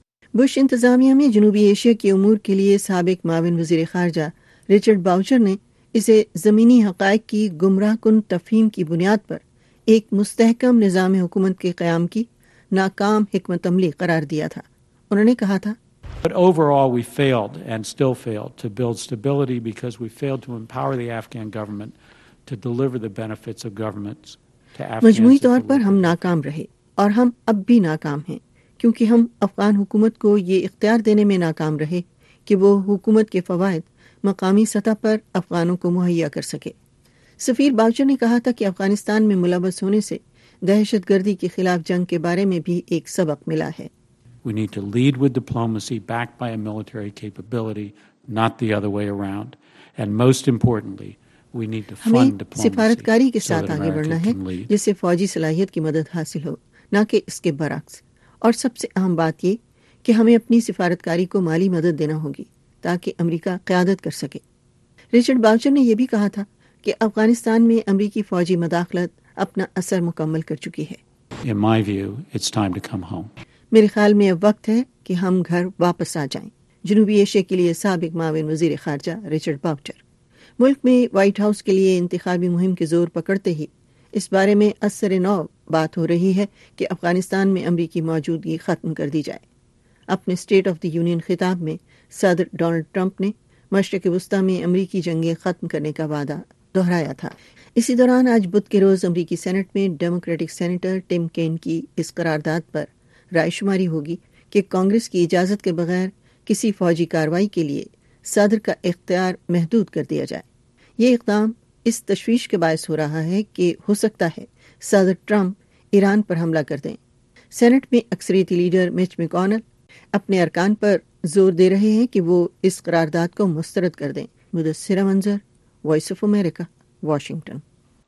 بش انتظامیہ میں جنوبی ایشیا کے امور کے لیے سابق معاون وزیر خارجہ رچرڈ باؤچر نے اسے زمینی حقائق کی گمراہ کن تفہیم کی بنیاد پر ایک مستحکم نظام حکومت کے قیام کی ناکام حکمت عملی قرار دیا تھا۔ انہوں نے کہا تھا، But overall, we failed and still failed to build stability because we failed to empower the Afghan government to deliver the benefits of governments to Afghans. مجموعی طور پر ہم ناکام رہے اور ہم اب بھی ناکام ہیں، کیونکہ ہم افغان حکومت کو یہ اختیار دینے میں ناکام رہے کہ وہ حکومت کے فوائد مقامی سطح پر افغانوں کو مہیا کر سکے۔ سفیر باؤچر نے کہا تھا کہ افغانستان میں ملوث ہونے سے دہشت گردی کے خلاف جنگ کے بارے میں بھی ایک سبق ملا ہے۔ We need to lead with diplomacy backed by a military capability, not the other way around. And most importantly, we need to fund diplomacy سفارتکاری کے so ساتھ that آگے بڑھنا America ہے can lead. جس سے فوجی صلاحیت کی مدد حاصل ہو، نہ کہ اس کے برعکس۔ اور سب سے اہم بات یہ کہ ہمیں اپنی سفارتکاری کو مالی مدد دینا ہوگی تاکہ امریکہ قیادت کر سکے۔ رچرڈ باؤچر نے یہ بھی کہا تھا کہ افغانستان میں امریکی فوجی مداخلت اپنا اثر مکمل کر چکی ہے۔ In my view, it's time to come home. میرے خیال میں اب وقت ہے کہ ہم گھر واپس آ جائیں۔ جنوبی ایشیا کے لیے سابق معاون وزیر خارجہ رچرڈ باؤچر۔ ملک میں وائٹ ہاؤس کے لیے انتخابی مہم کے زور پکڑتے ہی اس بارے میں اثر نو بات ہو رہی ہے کہ افغانستان میں امریکی موجودگی ختم کر دی جائے۔ اپنے اسٹیٹ آف دی یونین خطاب میں صدر ڈونلڈ ٹرمپ نے مشرق وسطیٰ میں امریکی جنگیں ختم کرنے کا وعدہ دہرایا تھا۔ اسی دوران آج بدھ کے روز امریکی سینٹ میں ڈیموکریٹک سینیٹر ٹم کین کی اس قرارداد پر رائے شماری ہوگی کہ کانگریس کی اجازت کے بغیر کسی فوجی کارروائی کے لیے صدر کا اختیار محدود کر دیا جائے۔ یہ اقدام اس تشویش کے باعث ہو رہا ہے کہ ہو سکتا ہے صدر ٹرمپ ایران پر حملہ کر دیں۔ سینٹ میں اکثریتی لیڈر مچ میکونل اپنے ارکان پر زور دے رہے ہیں کہ وہ اس قرارداد کو مسترد کر دیں۔ Mudassira Manzar, voice of America, Washington.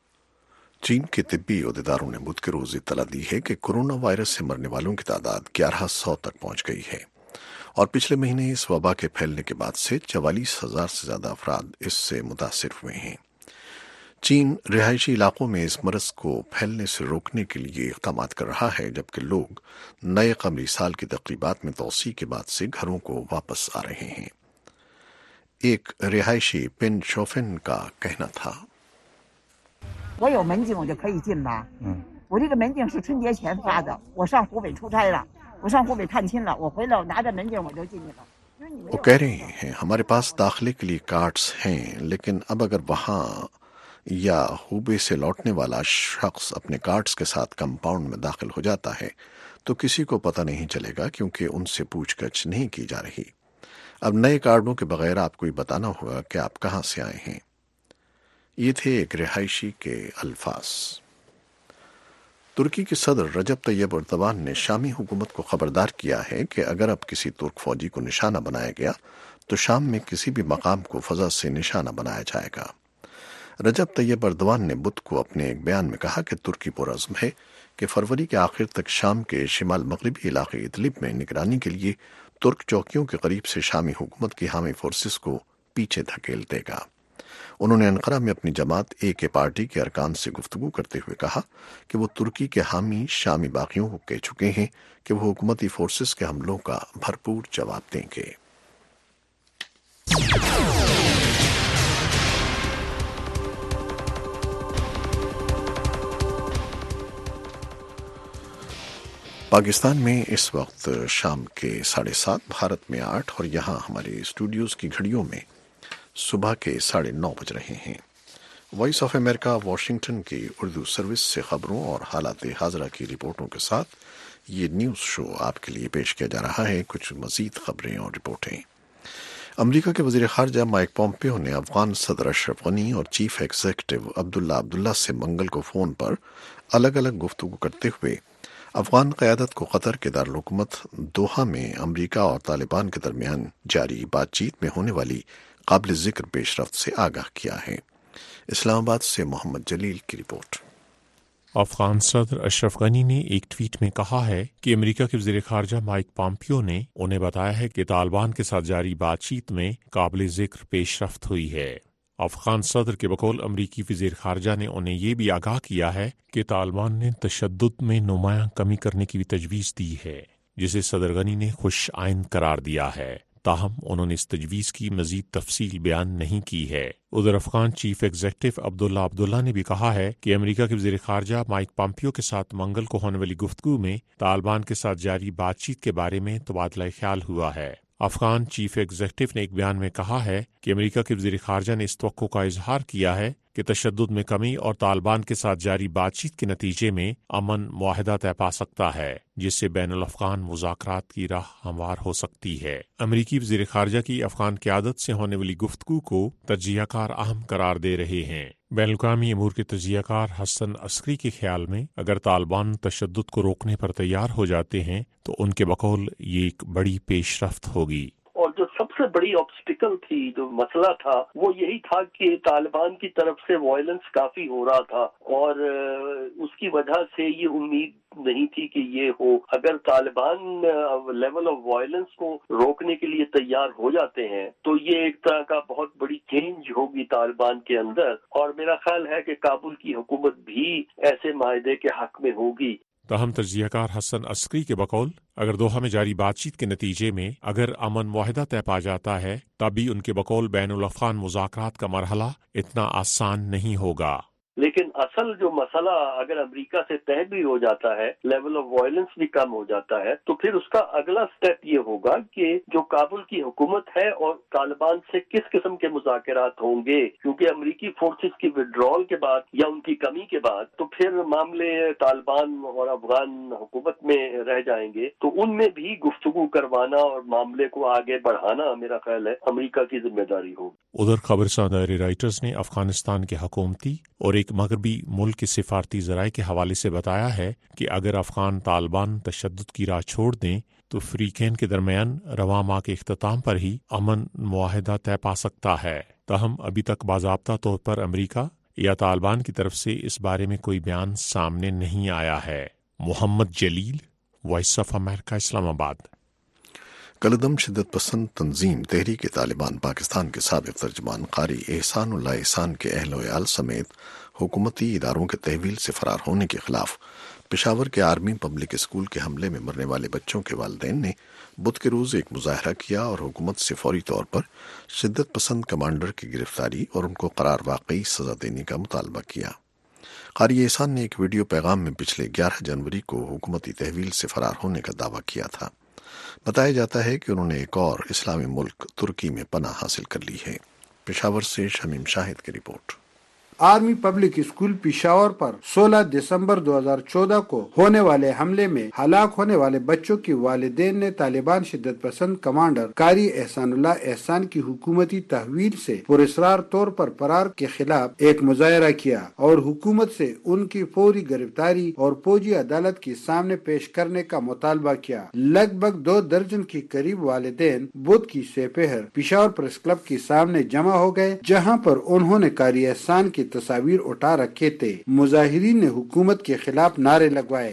چین کے طبی عہدیداروں نے بدھ کے روز اطلاع دی ہے کہ کورونا وائرس سے مرنے والوں کی تعداد 1100 تک پہنچ گئی ہے، اور پچھلے مہینے اس وبا کے پھیلنے کے بعد سے 44,000 سے زیادہ افراد اس سے متاثر ہوئے ہیں۔ چین رہائشی علاقوں میں اس مرض کو پھیلنے سے روکنے کے لیے اقدامات کر رہا ہے، جبکہ لوگ نئے قمری سال کی تقریبات میں توسیع کے بعد سے گھروں کو واپس آ رہے ہیں۔ ایک رہائشی پن شوفن کا کہنا تھا، 我有门禁我就可以进吧。我这个门禁是春节前发的，我上湖北出差了，我上湖北探亲了，我回来我拿着门禁我就进去了。 وہ کہہ رہے ہیں ہمارے پاس داخلے کے لیے کارڈز ہیں، لیکن اب اگر وہاں یا ہوبے سے لوٹنے والا شخص اپنے کارڈز کے ساتھ کمپاؤنڈ میں داخل ہو جاتا ہے تو کسی کو پتہ نہیں چلے گا، کیونکہ ان سے پوچھ گچھ نہیں کی جا رہی۔ اب نئے کارڈوں کے بغیر آپ کو یہ بتانا ہوگا کہ آپ کہاں سے آئے ہیں۔ یہ تھے ایک رہائشی کے الفاظ۔ ترکی کے صدر رجب طیب اردوان نے شامی حکومت کو خبردار کیا ہے کہ اگر اب کسی ترک فوجی کو نشانہ بنایا گیا تو شام میں کسی بھی مقام کو فضا سے نشانہ بنایا جائے گا۔ رجب طیب اردوان نے بدھ کو اپنے ایک بیان میں کہا کہ ترکی پرعزم ہے کہ فروری کے آخر تک شام کے شمال مغربی علاقے ادلب میں نگرانی کے لیے ترک چوکیوں کے قریب سے شامی حکومت کی حامی فورسز کو پیچھے دھکیل دے گا۔ انہوں نے انقرہ میں اپنی جماعت اے پارٹی کے ارکان سے گفتگو کرتے ہوئے کہا کہ وہ ترکی کے حامی شامی باغیوں کو کہہ چکے ہیں کہ وہ حکومتی فورسز کے حملوں کا بھرپور جواب دیں گے۔ پاکستان میں اس وقت شام کے 7:30، بھارت میں 8 اور یہاں ہمارے اسٹوڈیوز کی گھڑیوں میں صبح کے 9:30 بج رہے ہیں۔ وائس آف امریکہ واشنگٹن کی اردو سروس سے خبروں اور حالات حاضرہ کی رپورٹوں کے ساتھ یہ نیوز شو آپ کے لیے پیش کیا جا رہا ہے۔ کچھ مزید خبریں اور رپورٹیں۔ امریکہ کے وزیر خارجہ مائک پومپیو نے افغان صدر اشرف غنی اور چیف ایگزیکٹو عبداللہ سے منگل کو فون پر الگ الگ گفتگو کرتے ہوئے افغان قیادت کو قطر کے دارالحکومت دوحہ میں امریکہ اور طالبان کے درمیان جاری بات چیت میں ہونے والی قابل ذکر پیش رفت سے آگاہ کیا ہے۔ اسلام آباد سے محمد جلیل کی رپورٹ۔ افغان صدر اشرف غنی نے ایک ٹویٹ میں کہا ہے کہ امریکہ کے وزیر خارجہ مائک پومپیو نے انہیں بتایا ہے کہ طالبان کے ساتھ جاری بات چیت میں قابل ذکر پیش رفت ہوئی ہے۔ افغان صدر کے بقول امریکی وزیر خارجہ نے انہیں یہ بھی آگاہ کیا ہے کہ طالبان نے تشدد میں نمایاں کمی کرنے کی بھی تجویز دی ہے، جسے صدر غنی نے خوش آئند قرار دیا ہے، تاہم انہوں نے اس تجویز کی مزید تفصیل بیان نہیں کی ہے۔ ادھر افغان چیف ایگزیکٹو عبداللہ نے بھی کہا ہے کہ امریکہ کے وزیر خارجہ مائک پومپیو کے ساتھ منگل کو ہونے والی گفتگو میں طالبان کے ساتھ جاری بات چیت کے بارے میں تبادلہ خیال ہوا ہے۔ افغان چیف ایگزیکٹو نے ایک بیان میں کہا ہے کہ امریکہ کے وزیر خارجہ نے اس توقع کا اظہار کیا ہے کہ تشدد میں کمی اور طالبان کے ساتھ جاری بات چیت کے نتیجے میں امن معاہدہ طے پا سکتا ہے، جس سے بین الافغان مذاکرات کی راہ ہموار ہو سکتی ہے۔ امریکی وزیر خارجہ کی افغان قیادت سے ہونے والی گفتگو کو تجزیہ کار اہم قرار دے رہے ہیں۔ بین الاقوامی امور کے تجزیہ کار حسن عسکری کے خیال میں اگر طالبان تشدد کو روکنے پر تیار ہو جاتے ہیں تو ان کے بقول یہ ایک بڑی پیش رفت ہوگی۔ اور جو سب سے بڑی آبسٹیکل تھی، جو مسئلہ تھا، وہ یہی تھا کہ طالبان کی طرف سے وائلنس کافی ہو رہا تھا اور اس کی وجہ سے یہ امید نہیں تھی کہ یہ ہو۔ اگر طالبان لیول آف وائلنس کو روکنے کے لیے تیار ہو جاتے ہیں تو یہ ایک طرح کا بہت بڑی چینج ہوگی طالبان کے اندر، اور میرا خیال ہے کہ کابل کی حکومت بھی ایسے معاہدے کے حق میں ہوگی۔ تاہم تجزیہ کار حسن عسکری کے بقول اگر دوحہ میں جاری بات چیت کے نتیجے میں اگر امن معاہدہ طے پا جاتا ہے تب بھی ان کے بقول بین الافغان مذاکرات کا مرحلہ اتنا آسان نہیں ہوگا۔ لیکن اصل جو مسئلہ اگر امریکہ سے طے بھی ہو جاتا ہے، لیول آف وائلنس بھی کم ہو جاتا ہے، تو پھر اس کا اگلا سٹیپ یہ ہوگا کہ جو کابل کی حکومت ہے اور طالبان سے کس قسم کے مذاکرات ہوں گے، کیونکہ امریکی فورسز کی وڈرال کے بعد یا ان کی کمی کے بعد تو پھر معاملے طالبان اور افغان حکومت میں رہ جائیں گے، تو ان میں بھی گفتگو کروانا اور معاملے کو آگے بڑھانا میرا خیال ہے امریکہ کی ذمہ داری ہوگی۔ ادھر خبرساں ادارے رائٹرز نے افغانستان کے حکومتی اور ایک مغربی ملک کے سفارتی ذرائع کے حوالے سے بتایا ہے کہ اگر افغان طالبان تشدد کی راہ چھوڑ دیں تو فریقین کے درمیان رواں ماہ کے اختتام پر ہی امن معاہدہ طے پا سکتا ہے۔ تاہم ابھی تک باضابطہ طور پر امریکہ یا طالبان کی طرف سے اس بارے میں کوئی بیان سامنے نہیں آیا ہے۔ محمد جلیل، وائس آف امریکہ، اسلام آباد۔ کالعدم شدت پسند تنظیم تحریک طالبان پاکستان کے سابق ترجمان قاری احسان اللہ احسان کے اہل و عیال سمیت حکومتی اداروں کے تحویل سے فرار ہونے کے خلاف پشاور کے آرمی پبلک اسکول کے حملے میں مرنے والے بچوں کے والدین نے بدھ کے روز ایک مظاہرہ کیا اور حکومت سے فوری طور پر شدت پسند کمانڈر کی گرفتاری اور ان کو قرار واقعی سزا دینے کا مطالبہ کیا۔ قاری احسان نے ایک ویڈیو پیغام میں پچھلے 11 جنوری کو حکومتی تحویل سے فرار ہونے کا دعویٰ کیا تھا۔ بتایا جاتا ہے کہ انہوں نے ایک اور اسلامی ملک ترکی میں پناہ حاصل کر لی ہے۔ پشاور سے شمیم شاہد کی report. Army public school Peshawar پر 16 دسمبر 2014 کو ہونے والے حملے میں ہلاک ہونے والے بچوں کے والدین نے طالبان شدت پسند کمانڈر قاری احسان اللہ احسان کی حکومتی تحویل سے پراسرار طور پر فرار کے خلاف ایک مظاہرہ کیا اور حکومت سے ان کی فوری گرفتاری اور فوجی عدالت کے سامنے پیش کرنے کا مطالبہ کیا۔ لگ بھگ 2 درجن کے قریب والدین بدھ کی سپہر پشاور پریس کلب کے سامنے جمع ہو گئے، جہاں پر انہوں نے قاری احسان کی تصاویر اٹھا رکھے تھے۔ مظاہرین نے حکومت کے خلاف نعرے لگوائے۔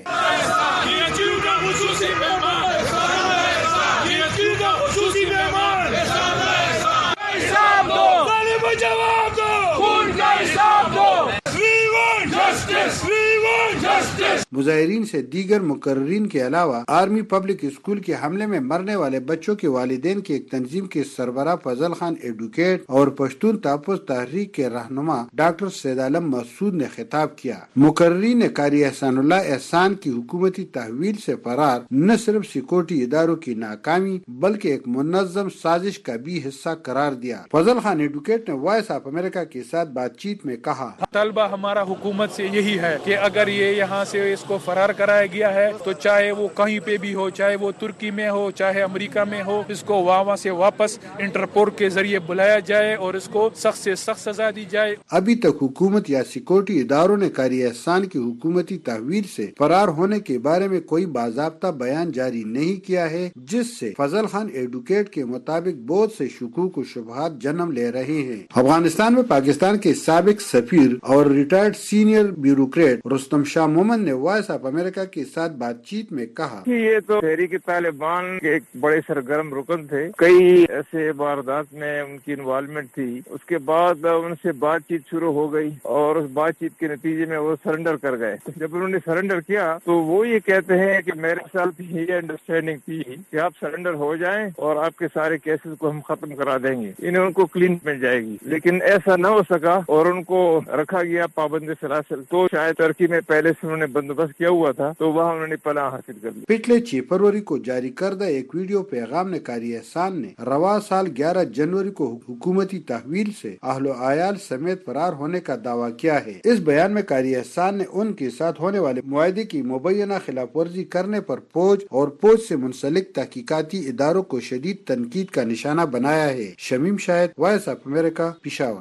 مظاہرین سے دیگر مقررین کے علاوہ آرمی پبلک اسکول کے حملے میں مرنے والے بچوں کے والدین کی ایک تنظیم کے سربراہ فضل خان ایڈوکیٹ اور پشتون تحفظ تحریک کے رہنما ڈاکٹر سید عالم مسعود نے خطاب کیا۔ مقررین نے قاری احسان اللہ احسان کی حکومتی تحویل سے فرار نہ صرف سیکورٹی اداروں کی ناکامی بلکہ ایک منظم سازش کا بھی حصہ قرار دیا۔ فضل خان ایڈوکیٹ نے وائس آف امریکہ کے ساتھ بات چیت میں کہا، طلبہ ہمارا حکومت سے یہی ہے کہ اگر یہ یہاں سے اس کو فرار کرایا گیا ہے تو چاہے وہ کہیں پہ بھی ہو، چاہے وہ ترکی میں ہو، چاہے امریکہ میں ہو، اس کو وہاں سے واپس انٹرپول کے ذریعے بلایا جائے اور اس کو سخت سے سخت سزا دی جائے۔ ابھی تک حکومت یا سیکورٹی اداروں نے قاری احسان کی حکومتی تحویل سے فرار ہونے کے بارے میں کوئی باضابطہ بیان جاری نہیں کیا ہے، جس سے فضل خان ایڈوکیٹ کے مطابق بہت سے شکوک و شبہات جنم لے رہے ہیں۔ افغانستان میں پاکستان کے سابق سفیر اور retired senior bureaucrat Rustam Shah Momin نے وائس آف امریکہ کے ساتھ بات چیت میں کہا، یہ تو تحریک طالبان کے ایک بڑے سرگرم رکن تھے، کئی ایسے واردات میں ان کی انوالومنٹ تھی۔ اس کے بعد ان سے بات چیت شروع ہو گئی اور اس بات چیت کے نتیجے میں وہ سرنڈر کر گئے۔ جب انہوں نے سرنڈر کیا تو وہ یہ کہتے ہیں کہ میرے ساتھ یہ انڈرسٹینڈنگ تھی کہ آپ سرنڈر ہو جائیں اور آپ کے سارے کیسز کو ہم ختم کرا دیں گے، انہیں ان کو کلین مل جائے گی، لیکن ایسا نہ ہو سکا اور ان کو رکھا گیا پابند سلاسل۔ تو شاید ترکی میں پہلے سے انہوں نے بندوبست کیا ہوا تھا تو وہاں انہوں نے پناہ حاصل کر لی۔ پچھلے 6 فروری کو جاری کردہ ایک ویڈیو پیغام نے قاری احسان نے رواں سال 11 جنوری کو حکومتی تحویل سے اہل و عیال سمیت فرار ہونے کا دعویٰ کیا ہے۔ اس بیان میں قاری احسان نے ان کے ساتھ ہونے والے معاہدے کی مبینہ خلاف ورزی کرنے پر فوج اور فوج سے منسلک تحقیقاتی اداروں کو شدید تنقید کا نشانہ بنایا ہے۔ Shamim Shahid, voice of America, Peshawar.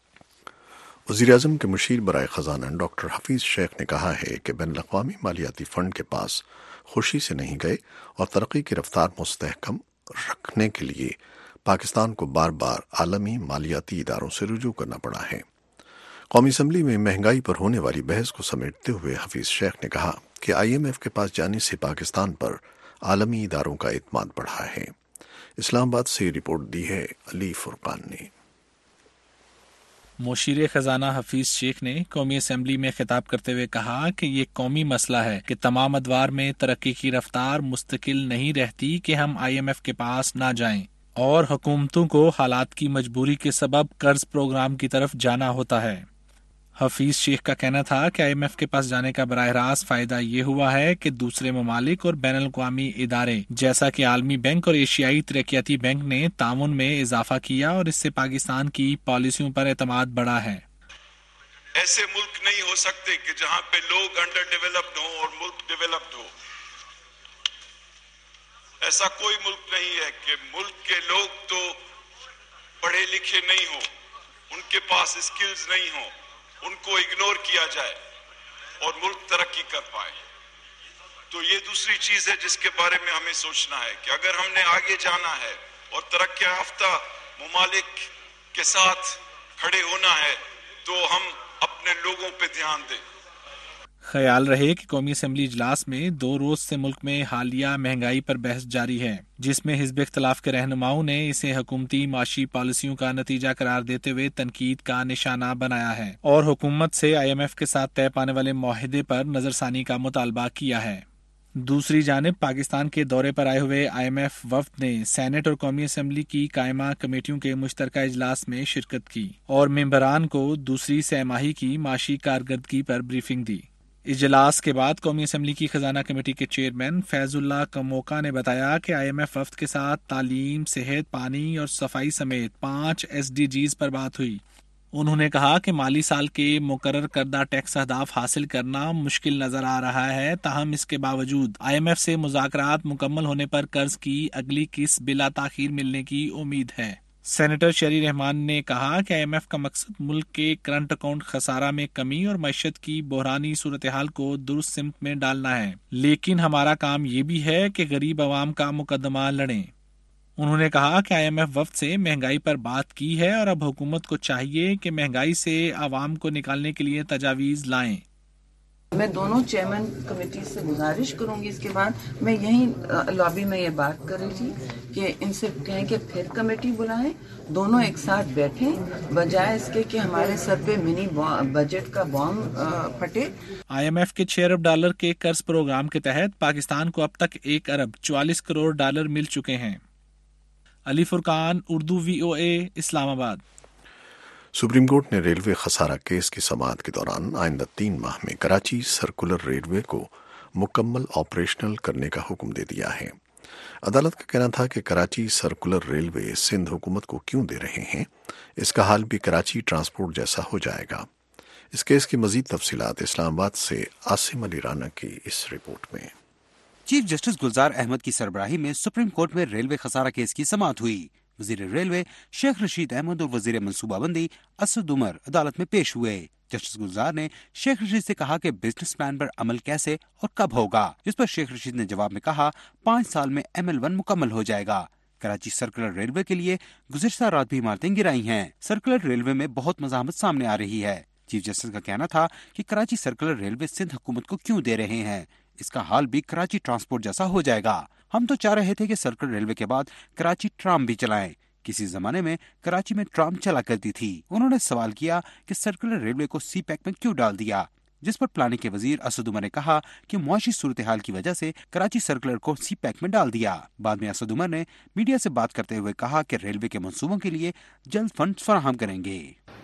وزیراعظم کے مشیر برائے خزانہ ڈاکٹر حفیظ شیخ نے کہا ہے کہ بین الاقوامی مالیاتی فنڈ کے پاس خوشی سے نہیں گئے اور ترقی کی رفتار مستحکم رکھنے کے لیے پاکستان کو بار بار عالمی مالیاتی اداروں سے رجوع کرنا پڑا ہے۔ قومی اسمبلی میں مہنگائی پر ہونے والی بحث کو سمیٹتے ہوئے حفیظ شیخ نے کہا کہ IMF کے پاس جانے سے پاکستان پر عالمی اداروں کا اعتماد بڑھا ہے۔ اسلام آباد سے رپورٹ دی ہے علی فرقان نے۔ مشیر خزانہ حفیظ شیخ نے قومی اسمبلی میں خطاب کرتے ہوئے کہا کہ یہ قومی مسئلہ ہے کہ تمام ادوار میں ترقی کی رفتار مستقل نہیں رہتی کہ ہم IMF کے پاس نہ جائیں اور حکومتوں کو حالات کی مجبوری کے سبب قرض پروگرام کی طرف جانا ہوتا ہے۔ حفیظ شیخ کا کہنا تھا کہ IMF کے پاس جانے کا براہ راست فائدہ یہ ہوا ہے کہ دوسرے ممالک اور بین الاقوامی ادارے جیسا کہ عالمی بینک اور ایشیائی ترقیاتی بینک نے تعاون میں اضافہ کیا اور اس سے پاکستان کی پالیسیوں پر اعتماد بڑھا ہے۔ ایسے ملک نہیں ہو سکتے کہ جہاں پہ لوگ انڈر ڈیولپڈ ہوں اور ملک ڈیولپڈ ہو۔ ایسا کوئی ملک نہیں ہے کہ ملک کے لوگ تو پڑھے لکھے نہیں ہوں، ان کے پاس اسکلز نہیں ہوں، ان کو اگنور کیا جائے اور ملک ترقی کر پائے۔ تو یہ دوسری چیز ہے جس کے بارے میں ہمیں سوچنا ہے کہ اگر ہم نے آگے جانا ہے اور ترقی یافتہ ممالک کے ساتھ کھڑے ہونا ہے تو ہم اپنے لوگوں پہ دھیان دیں۔ خیال رہے کہ قومی اسمبلی اجلاس میں 2 روز سے ملک میں حالیہ مہنگائی پر بحث جاری ہے، جس میں حزب اختلاف کے رہنماؤں نے اسے حکومتی معاشی پالیسیوں کا نتیجہ قرار دیتے ہوئے تنقید کا نشانہ بنایا ہے اور حکومت سے IMF کے ساتھ طے پانے والے معاہدے پر نظر ثانی کا مطالبہ کیا ہے۔ دوسری جانب پاکستان کے دورے پر آئے ہوئے IMF وفد نے سینٹ اور قومی اسمبلی کی قائمہ کمیٹیوں کے مشترکہ اجلاس میں شرکت کی اور ممبران کو دوسری سہ ماہی کی معاشی کارکردگی پر بریفنگ دی۔ اجلاس کے بعد قومی اسمبلی کی خزانہ کمیٹی کے چیئرمین فیض اللہ کموکا نے بتایا کہ IMF وفد کے ساتھ تعلیم، صحت، پانی اور صفائی سمیت 5 SDGs پر بات ہوئی۔ انہوں نے کہا کہ مالی سال کے مقرر کردہ ٹیکس اہداف حاصل کرنا مشکل نظر آ رہا ہے، تاہم اس کے باوجود IMF سے مذاکرات مکمل ہونے پر قرض کی اگلی قسط بلا تاخیر ملنے کی امید ہے۔ سینیٹر شری رحمان نے کہا کہ IMF کا مقصد ملک کے کرنٹ اکاؤنٹ خسارہ میں کمی اور معیشت کی بحرانی صورتحال کو درست سمت میں ڈالنا ہے، لیکن ہمارا کام یہ بھی ہے کہ غریب عوام کا مقدمہ لڑیں۔ انہوں نے کہا کہ IMF وفد سے مہنگائی پر بات کی ہے اور اب حکومت کو چاہیے کہ مہنگائی سے عوام کو نکالنے کے لیے تجاویز لائیں۔ میں دونوں چیئرمین کمیٹی سے گزارش کروں گی، اس کے بعد میں یہیں لابی میں یہ بات کر رہی تھی کہ ان سے کہیں کہ پھر کمیٹی بلائیں، دونوں ایک ساتھ بیٹھیں، بجائے اس کے کہ ہمارے سر پہ منی بجٹ کا بام پھٹے۔ IMF کے $6 ارب کے قرض پروگرام کے تحت پاکستان کو اب تک $1.44 ارب مل چکے ہیں۔ علی فرقان، Urdu VOA، Islamabad. Supreme court نے ریلوے خسارہ کیس کی سماعت کے دوران آئندہ 3 ماہ میں کراچی سرکولر ریلوے کو مکمل آپریشنل کرنے کا حکم دے دیا ہے۔ عدالت کا کہنا تھا کہ کراچی سرکولر ریلوے سندھ حکومت کو کیوں دے رہے ہیں، اس کا حال بھی کراچی ٹرانسپورٹ جیسا ہو جائے گا۔ اس کیس کی مزید تفصیلات اسلام آباد سے عاصم علی رانا کی اس رپورٹ میں۔ چیف جسٹس گلزار احمد کی سربراہی میں سپریم کورٹ میں ریلوے خسارہ کیس کی سماعت ہوئی۔ وزیر ریلوے شیخ رشید احمد اور وزیر منصوبہ بندی اسد عمر عدالت میں پیش ہوئے۔ جسٹس گلزار نے شیخ رشید سے کہا کہ بزنس پلان پر عمل کیسے اور کب ہوگا، جس پر شیخ رشید نے جواب میں کہا 5 سال میں ML1 مکمل ہو جائے گا۔ کراچی سرکولر ریلوے کے لیے گزشتہ رات بھی عمارتیں گرائی ہیں۔ سرکولر ریلوے میں بہت مزاحمت سامنے آ رہی ہے۔ چیف جسٹس کا کہنا تھا کہ کراچی سرکولر ریلوے سندھ حکومت کو کیوں دے رہے ہیں، اس کا حال بھی کراچی ٹرانسپورٹ جیسا ہو جائے گا۔ ہم تو چاہ رہے تھے کہ سرکولر ریلوے کے بعد کراچی ٹرام بھی چلائیں، کسی زمانے میں کراچی میں ٹرام چلا کرتی تھی۔ انہوں نے سوال کیا کہ سرکولر ریلوے کو سی پیک میں کیوں ڈال دیا، جس پر پلاننگ کے وزیر اسد عمر نے کہا کہ معاشی صورتحال کی وجہ سے کراچی سرکولر کو سی پیک میں ڈال دیا۔ بعد میں اسد عمر نے میڈیا سے بات کرتے ہوئے کہا کہ ریلوے کے منصوبوں کے لیے جلد فنڈ فراہم کریں گے۔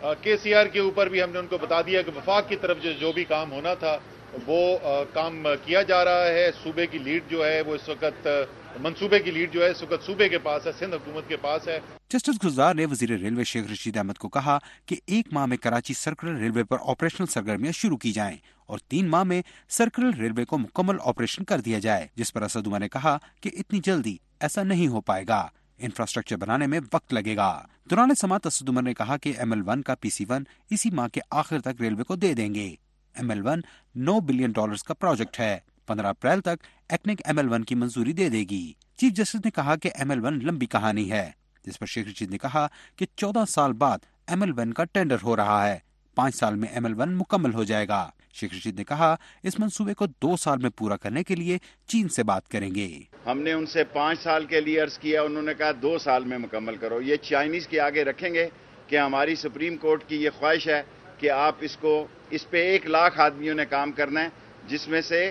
KCR کے اوپر بھی ہم نے ان کو بتا دیا کہ وفاق کی طرف جو بھی کام ہونا تھا وہ کام کیا جا رہا ہے۔ صوبے کی لیڈ جو ہے وہ اس وقت منصوبے کی لیڈ جو ہے اس وقت صوبے کے پاس ہے، سندھ حکومت کے پاس ہے۔ جسٹس گلزار نے وزیر ریلوے شیخ رشید احمد کو کہا کہ 1 ماہ میں کراچی سرکولر ریلوے پر آپریشنل سرگرمیاں شروع کی جائیں اور 3 ماہ میں سرکولر ریلوے کو مکمل آپریشن کر دیا جائے، جس پر اسد عمر نے کہا کہ اتنی جلدی ایسا نہیں ہو پائے گا، انفراسٹرکچر بنانے میں وقت لگے گا۔ دوران سماعت اسد عمر نے کہا کہ ML1 کا PC1 اسی ماہ کے آخر تک ریلوے کو دے دیں گے۔ ML1 $9 بلین کا پروجیکٹ ہے۔ 15 اپریل تک ایکنک ML1 کی منظوری دے دے گی۔ چیف جسٹس نے کہا کہ ML1 لمبی کہانی ہے، جس پر شیخ رشید نے کہا کہ 14 سال بعد ML1 کا ٹینڈر ہو رہا ہے، 5 سال میں ML1 مکمل ہو جائے گا۔ شیخ رشید نے کہا اس منصوبے کو 2 سال میں پورا کرنے کے لیے چین سے بات کریں گے۔ ہم نے ان سے 5 سال کے لیے عرض کیا، انہوں نے کہا 2 سال میں مکمل کرو۔ یہ چائنیز کے آگے رکھیں گے کہ ہماری سپریم کورٹ کی یہ خواہش ہے کہ آپ اس پہ 1 لاکھ آدمیوں نے کام کرنا ہے، جس میں سے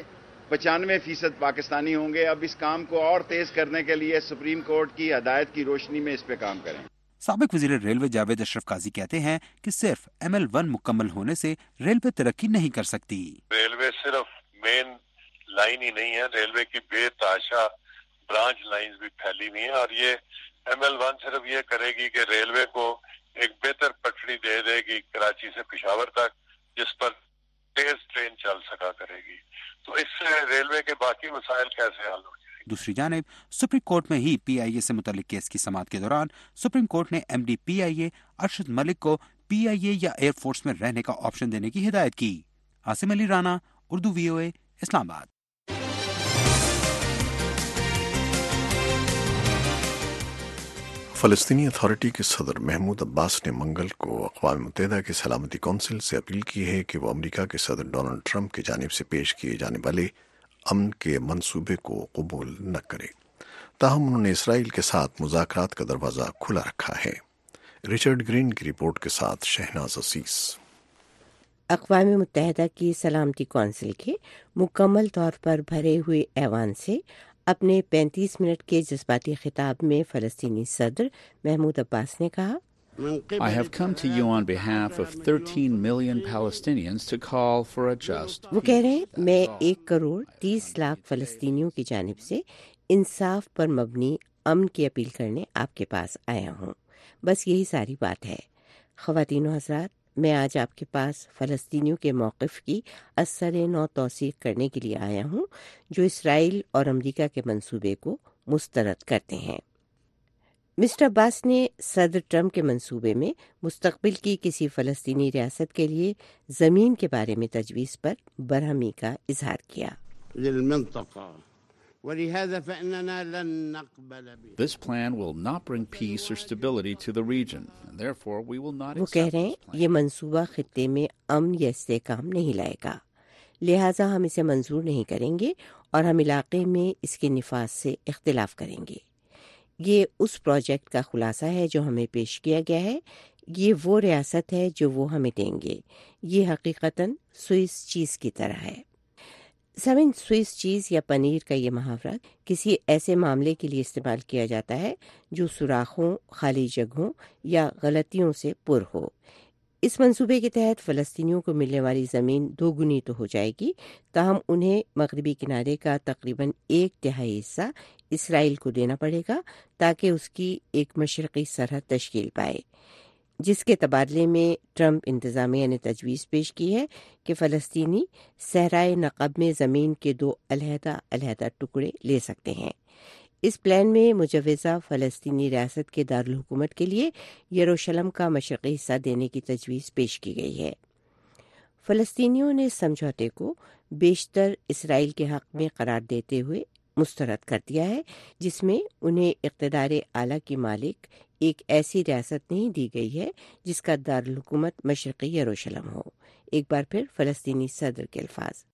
95% پاکستانی ہوں گے۔ اب اس کام کو اور تیز کرنے کے لیے سپریم کورٹ کی ہدایت کی روشنی میں اس پہ کام کریں۔ سابق وزیر ریلوے جاوید اشرف قاضی کہتے ہیں کہ صرف ML1 مکمل ہونے سے ریلوے ترقی نہیں کر سکتی۔ ریلوے صرف مین لائن ہی نہیں ہے، ریلوے کی بے تحاشا برانچ لائنز بھی پھیلی ہوئی ہیں، اور یہ ML1 صرف یہ کرے گی کہ ریلوے کو ایک بہتر پٹڑی دے دے گی کراچی سے پشاور تک، جس پر تیز ٹرین چل سکا کرے گی۔ تو اس سے ریلوے کے باقی مسائل کیسے حل ہو جائیں؟ دوسری جانب سپریم کورٹ میں ہی PIA سے متعلق کیس کی سماعت کے دوران سپریم کورٹ نے MD PIA ارشد ملک کو PIA یا ایئر فورس میں رہنے کا آپشن دینے کی ہدایت کی۔ عاصم علی رانا، اردو VOA، اسلام آباد۔ فلسطینی اتھارٹی کے صدر محمود عباس نے منگل کو اقوام متحدہ کی سلامتی کونسل سے اپیل کی ہے کہ وہ امریکہ کے صدر ڈونلڈ ٹرمپ کی جانب سے پیش کیے جانے والے امن کے منصوبے کو قبول نہ کرے۔ تاہم انہوں نے اسرائیل کے ساتھ مذاکرات کا دروازہ کھلا رکھا ہے۔ رچرڈ گرین کی رپورٹ کے ساتھ شہناز عزیز۔ اقوام متحدہ کی سلامتی کونسل کے مکمل طور پر بھرے ہوئے ایوان سے اپنے 35 منٹ کے جذباتی خطاب میں فلسطینی صدر محمود عباس نے کہا، I have come to you on behalf of 13 million Palestinians to call for a just وہ کہہ رہے ہیں میں 1.30 کروڑ فلسطینیوں کی جانب سے انصاف پر مبنی امن کی اپیل کرنے آپ کے پاس آیا ہوں۔ بس یہی ساری بات ہے۔ خواتین و حضرات، میں آج آپ کے پاس فلسطینیوں کے موقف کی اثر نو توثیق کرنے کے لیے آیا ہوں جو اسرائیل اور امریکہ کے منصوبے کو مسترد کرتے ہیں۔ مسٹر عباس نے صدر ٹرمپ کے منصوبے میں مستقبل کی کسی فلسطینی ریاست کے لیے زمین کے بارے میں تجویز پر برہمی کا اظہار کیا۔ This plan will not bring peace or stability to the region, and therefore we will not وہ کہہ رہے ہیں یہ منصوبہ خطے میں امن یا استحکام نہیں لائے گا، لہٰذا ہم اسے منظور نہیں کریں گے اور ہم علاقے میں اس کے نفاذ سے اختلاف کریں گے۔ یہ اس پروجیکٹ کا خلاصہ ہے جو ہمیں پیش کیا گیا ہے۔ یہ وہ ریاست ہے جو وہ ہمیں دیں گے۔ یہ حقیقتاً سوئس چیز کی طرح ہے۔ سمن سوئس چیز یا پنیر کا یہ محاورہ کسی ایسے معاملے کے لیے استعمال کیا جاتا ہے جو سوراخوں، خالی جگہوں یا غلطیوں سے پر ہو۔ اس منصوبے کے تحت فلسطینیوں کو ملنے والی زمین 2 گنی تو ہو جائے گی، تاہم انہیں مغربی کنارے کا تقریباً 1/3 حصہ اسرائیل کو دینا پڑے گا تاکہ اس کی ایک مشرقی سرحد تشکیل پائے، جس کے تبادلے میں ٹرمپ انتظامیہ نے تجویز پیش کی ہے کہ فلسطینی صحرائے نقب میں زمین کے 2 علیحدہ ٹکڑے لے سکتے ہیں۔ اس پلان میں مجوزہ فلسطینی ریاست کے دارالحکومت کے لیے یروشلم کا مشرقی حصہ دینے کی تجویز پیش کی گئی ہے۔ فلسطینیوں نے اس سمجھوتے کو بیشتر اسرائیل کے حق میں قرار دیتے ہوئے مسترد کر دیا ہے، جس میں انہیں اقتدار اعلیٰ کی مالک ایک ایسی ریاست نہیں دی گئی ہے جس کا دارالحکومت مشرقی یروشلم ہو۔ ایک بار پھر فلسطینی صدر کے الفاظ۔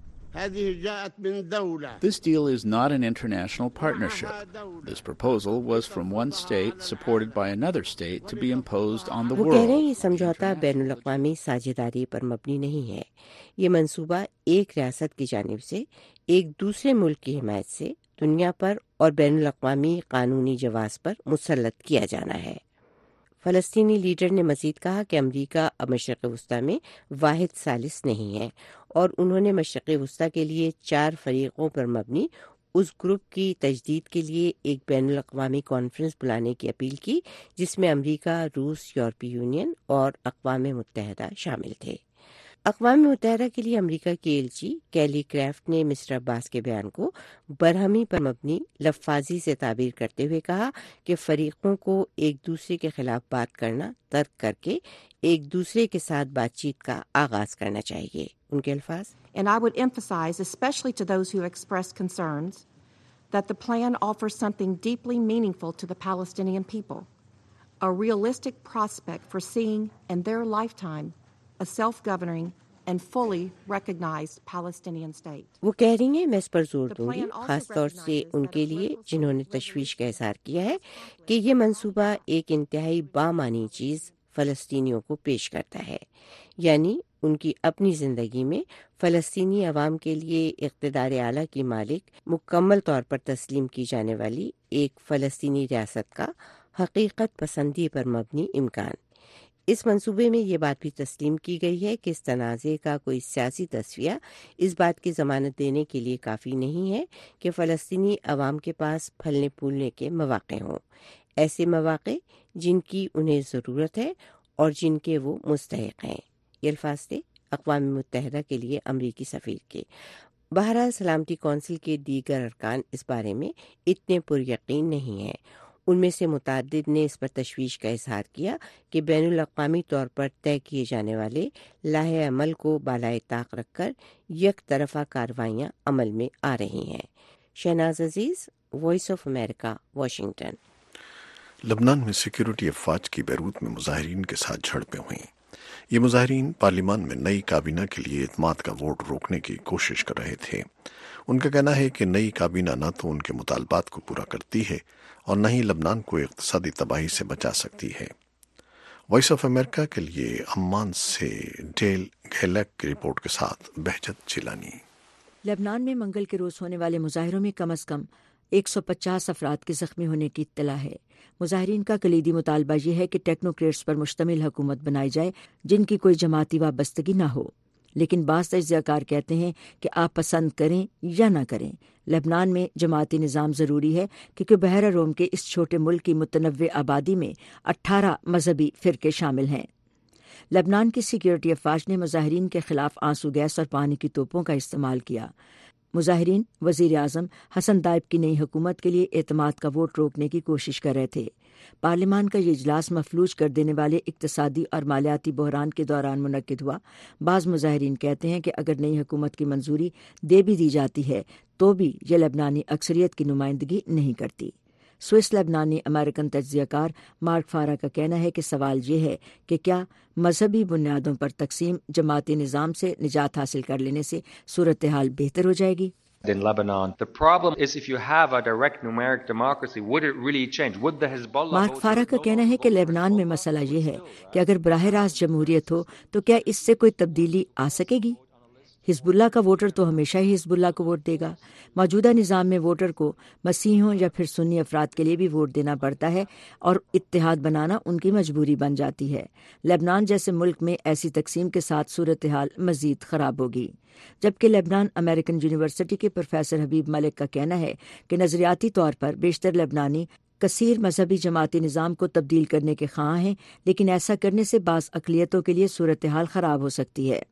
This deal is not an international partnership. This proposal was from one state supported by another state to be imposed on the وہ کہہ رہے ہیں world. یہ سمجھوتا بین الاقوامی ساجھیداری پر مبنی نہیں ہے۔ یہ منصوبہ ایک ریاست کی جانب سے ایک دوسرے ملک کی حمایت سے دنیا پر اور بین الاقوامی قانونی جواز پر مسلط کیا جانا ہے۔ فلسطینی لیڈر نے مزید کہا کہ امریکہ اب مشرق وسطی میں واحد ثالث نہیں ہے، اور انہوں نے مشرق وسطی کے لیے 4 فریقوں پر مبنی اس گروپ کی تجدید کے لیے ایک بین الاقوامی کانفرنس بلانے کی اپیل کی جس میں امریکہ، روس، یورپی یونین اور اقوام متحدہ شامل تھے۔ اقوام متحدہ کے لیے امریکہ کی ایلچی کیلی کرافٹ نے مسٹر عباس کے بیان کو برہمی پر مبنی لفاظی سے تعبیر کرتے ہوئے کہا کہ فریقوں کو ایک دوسرے کے خلاف بات کرنا ترک کر کے ایک دوسرے کے ساتھ بات چیت کا آغاز کرنا چاہیے۔ ان کے الفاظ۔ And I would emphasize, especially to those who express concerns, that the plan offers something deeply meaningful to the Palestinian people, a realistic prospect for seeing in their lifetime a self-governing and fully recognized Palestinian state. وہ کہہ رہی ہیں، میں اس پر زور دوں گی، خاص طور سے ان کے لیے جنہوں نے تشویش کا اظہار کیا ہے کہ یہ منصوبہ ایک انتہائی بامعنی چیز فلسطینیوں کو پیش کرتا ہے، یعنی ان کی اپنی زندگی میں فلسطینی عوام کے لیے اقتدار اعلیٰ کی مالک مکمل طور پر تسلیم کی جانے والی ایک فلسطینی ریاست کا حقیقت پسندی پر مبنی امکان۔ اس منصوبے میں یہ بات بھی تسلیم کی گئی ہے کہ اس تنازع کا کوئی سیاسی تصفیہ اس بات کی ضمانت دینے کے لیے کافی نہیں ہے کہ فلسطینی عوام کے پاس پھلنے پھولنے کے مواقع ہوں، ایسے مواقع جن کی انہیں ضرورت ہے اور جن کے وہ مستحق ہیں۔ یہ الفاظ تھے اقوام متحدہ کے لیے امریکی سفیر کے۔ بہرحال سلامتی کونسل کے دیگر ارکان اس بارے میں اتنے پر یقین نہیں ہیں۔ ان میں سے متعدد نے اس پر تشویش کا اظہار کیا کہ بین الاقوامی طور پر طے کیے جانے والے لائحہ عمل کو بالائے طاق رکھ کر یک طرفہ کارروائیاں عمل میں آ رہی ہیں۔ Shahnaz Aziz, voice of America, Washington. لبنان میں سیکیورٹی افواج کی بیروت میں مظاہرین کے ساتھ جھڑپیں ہوئیں۔ یہ مظاہرین پارلیمان میں نئی کابینہ کے لیے اعتماد کا ووٹ روکنے کی کوشش کر رہے تھے۔ ان کا کہنا ہے کہ نئی کابینہ نہ تو ان کے مطالبات کو پورا کرتی ہے اور نہ ہی لبنان کو اقتصادی تباہی سے بچا سکتی ہے۔ وائس آف امریکہ کے لیے عمان سے ڈیل گھیلک کی رپورٹ کے ساتھ بہجت چیلانی۔ لبنان میں منگل کے روز ہونے والے مظاہروں میں کم از کم 150 افراد کے زخمی ہونے کی اطلاع ہے۔ مظاہرین کا کلیدی مطالبہ یہ ہے کہ ٹیکنوکریٹس پر مشتمل حکومت بنائی جائے جن کی کوئی جماعتی وابستگی نہ ہو، لیکن بعض تجزیہ کار کہتے ہیں کہ آپ پسند کریں یا نہ کریں، لبنان میں جماعتی نظام ضروری ہے کیونکہ بحیرہ روم کے اس چھوٹے ملک کی متنوع آبادی میں 18 مذہبی فرقے شامل ہیں۔ لبنان کی سیکیورٹی افواج نے مظاہرین کے خلاف آنسو گیس اور پانی کی توپوں کا استعمال کیا۔ مظاہرین وزیر اعظم حسن دائب کی نئی حکومت کے لیے اعتماد کا ووٹ روکنے کی کوشش کر رہے تھے۔ پارلیمان کا یہ اجلاس مفلوج کر دینے والے اقتصادی اور مالیاتی بحران کے دوران منعقد ہوا۔ بعض مظاہرین کہتے ہیں کہ اگر نئی حکومت کی منظوری دے بھی دی جاتی ہے تو بھی یہ لبنانی اکثریت کی نمائندگی نہیں کرتی۔ سوئس لبنانی امریکن تجزیہ کار مارک فارا کا کہنا ہے کہ سوال یہ ہے کہ کیا مذہبی بنیادوں پر تقسیم جماعتی نظام سے نجات حاصل کر لینے سے صورتحال بہتر ہو جائے گی؟ In Lebanon, the problem is if you have a direct numeric democracy, would it really change? Would the Hezbollah Mark Farha کا کہنا ہے کہ لیبنان میں مسئلہ یہ ہے کہ اگر براہ راست جمہوریت ہو تو کیا اس سے کوئی تبدیلی آ سکے گی؟ حزب اللہ کا ووٹر تو ہمیشہ ہی حزب اللہ کو ووٹ دے گا۔ موجودہ نظام میں ووٹر کو مسیحیوں یا پھر سنی افراد کے لیے بھی ووٹ دینا پڑتا ہے اور اتحاد بنانا ان کی مجبوری بن جاتی ہے۔ لبنان جیسے ملک میں ایسی تقسیم کے ساتھ صورتحال مزید خراب ہوگی۔ جبکہ لبنان امریکن یونیورسٹی کے پروفیسر حبیب ملک کا کہنا ہے کہ نظریاتی طور پر بیشتر لبنانی کثیر مذہبی جماعتی نظام کو تبدیل کرنے کے خواہاں ہیں، لیکن ایسا کرنے سے بعض اقلیتوں کے لیے صورتحال خراب ہو سکتی ہے۔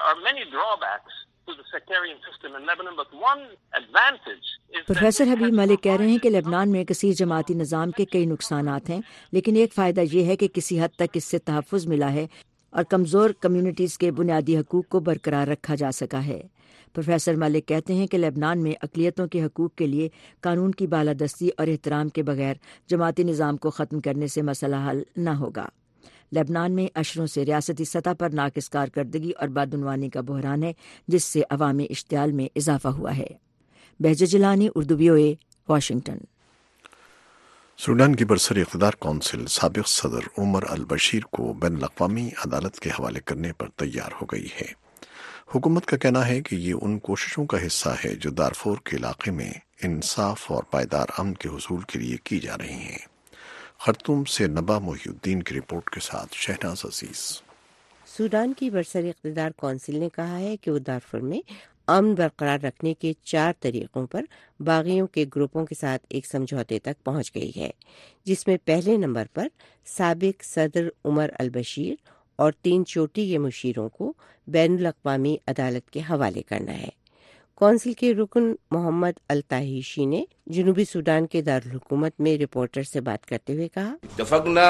پروفیسر حبیب ملک کہہ رہے ہیں کہ لبنان میں کثیر جماعتی نظام کے کئی نقصانات ہیں، لیکن ایک فائدہ یہ ہے کہ کسی حد تک اس سے تحفظ ملا ہے اور کمزور کمیونٹیز کے بنیادی حقوق کو برقرار رکھا جا سکا ہے۔ پروفیسر ملک کہتے ہیں کہ لبنان میں اقلیتوں کے حقوق کے لیے قانون کی بالادستی اور احترام کے بغیر جماعتی نظام کو ختم کرنے سے مسئلہ حل نہ ہوگا۔ لبنان میں اشروں سے ریاستی سطح پر ناقص کارکردگی اور بدعنوانی کا بحران ہے، جس سے عوامی اشتعال میں اضافہ ہوا ہے۔ Bahjat Jilani, Urdu VOA، Washington. Sudan کی برسر اقتدار کونسل سابق صدر عمر البشیر کو بین الاقوامی عدالت کے حوالے کرنے پر تیار ہو گئی ہے۔ حکومت کا کہنا ہے کہ یہ ان کوششوں کا حصہ ہے جو دارفور کے علاقے میں انصاف اور پائیدار امن کے حصول کے لیے کی جا رہی ہیں۔ خرطوم سے نبا محی الدین کی رپورٹ کے ساتھ شہناز عزیز۔ سوڈان کی برسر اقتدار کونسل نے کہا ہے کہ وہ دارفور میں امن برقرار رکھنے کے 4 طریقوں پر باغیوں کے گروپوں کے ساتھ ایک سمجھوتے تک پہنچ گئی ہے، جس میں پہلے نمبر پر سابق صدر عمر البشیر اور 3 چوٹی کے مشیروں کو بین الاقوامی عدالت کے حوالے کرنا ہے۔ کونسل کے رکن محمد التاہیشی نے جنوبی سوڈان کے دارالحکومت میں رپورٹر سے بات کرتے ہوئے کہا، اتفقنا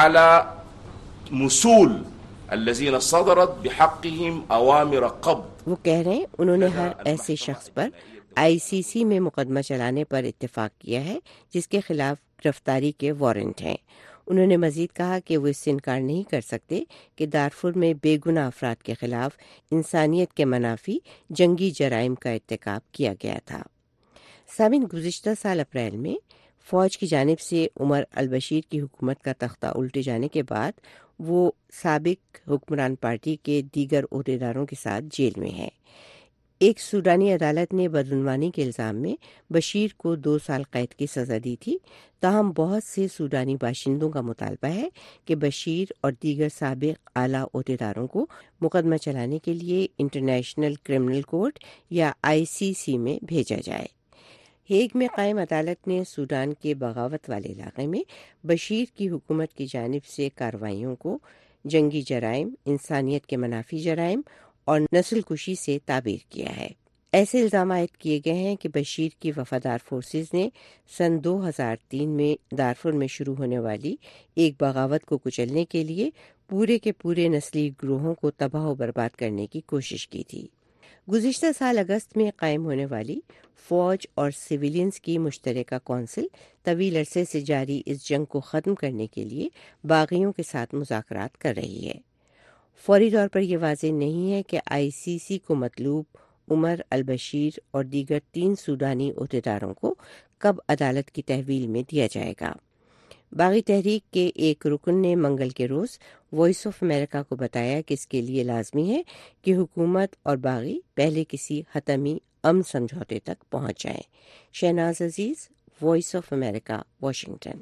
على مسول الذين صدرت بحقهم اوامر قبض۔ وہ کہہ رہے ہیں انہوں نے ہر ایسے شخص پر ICC میں مقدمہ چلانے پر اتفاق کیا ہے جس کے خلاف گرفتاری کے وارنٹ ہیں۔ انہوں نے مزید کہا کہ وہ اس سے انکار نہیں کر سکتے کہ دارفور میں بے گناہ افراد کے خلاف انسانیت کے منافی جنگی جرائم کا ارتکاب کیا گیا تھا۔ سامعین، گزشتہ سال اپریل میں فوج کی جانب سے عمر البشیر کی حکومت کا تختہ الٹے جانے کے بعد وہ سابق حکمران پارٹی کے دیگر عہدیداروں کے ساتھ جیل میں ہے۔ ایک سوڈانی عدالت نے بدعنوانی کے الزام میں بشیر کو 2 سال قید کی سزا دی تھی، تاہم بہت سے سوڈانی باشندوں کا مطالبہ ہے کہ بشیر اور دیگر سابق اعلیٰ عہدیداروں کو مقدمہ چلانے کے لیے انٹرنیشنل کرمنل کورٹ یا ICC میں بھیجا جائے۔ ہیگ میں قائم عدالت نے سوڈان کے بغاوت والے علاقے میں بشیر کی حکومت کی جانب سے کارروائیوں کو جنگی جرائم، انسانیت کے منافی جرائم اور نسل کشی سے تعبیر کیا ہے۔ ایسے الزام عائد کیے گئے ہیں کہ بشیر کی وفادار فورسز نے سن 2003 میں دارفور میں شروع ہونے والی ایک بغاوت کو کچلنے کے لیے پورے کے پورے نسلی گروہوں کو تباہ و برباد کرنے کی کوشش کی تھی۔ گزشتہ سال اگست میں قائم ہونے والی فوج اور سویلینز کی مشترکہ کونسل طویل عرصے سے جاری اس جنگ کو ختم کرنے کے لیے باغیوں کے ساتھ مذاکرات کر رہی ہے۔ فوری طور پر یہ واضح نہیں ہے کہ ICC کو مطلوب عمر البشیر اور دیگر 3 سوڈانی عہدیداروں کو کب عدالت کی تحویل میں دیا جائے گا۔ باغی تحریک کے ایک رکن نے منگل کے روز وائس آف امریکہ کو بتایا کہ اس کے لیے لازمی ہے کہ حکومت اور باغی پہلے کسی حتمی امن سمجھوتے تک پہنچ جائیں۔ Shahnaz Aziz, voice of America, Washington.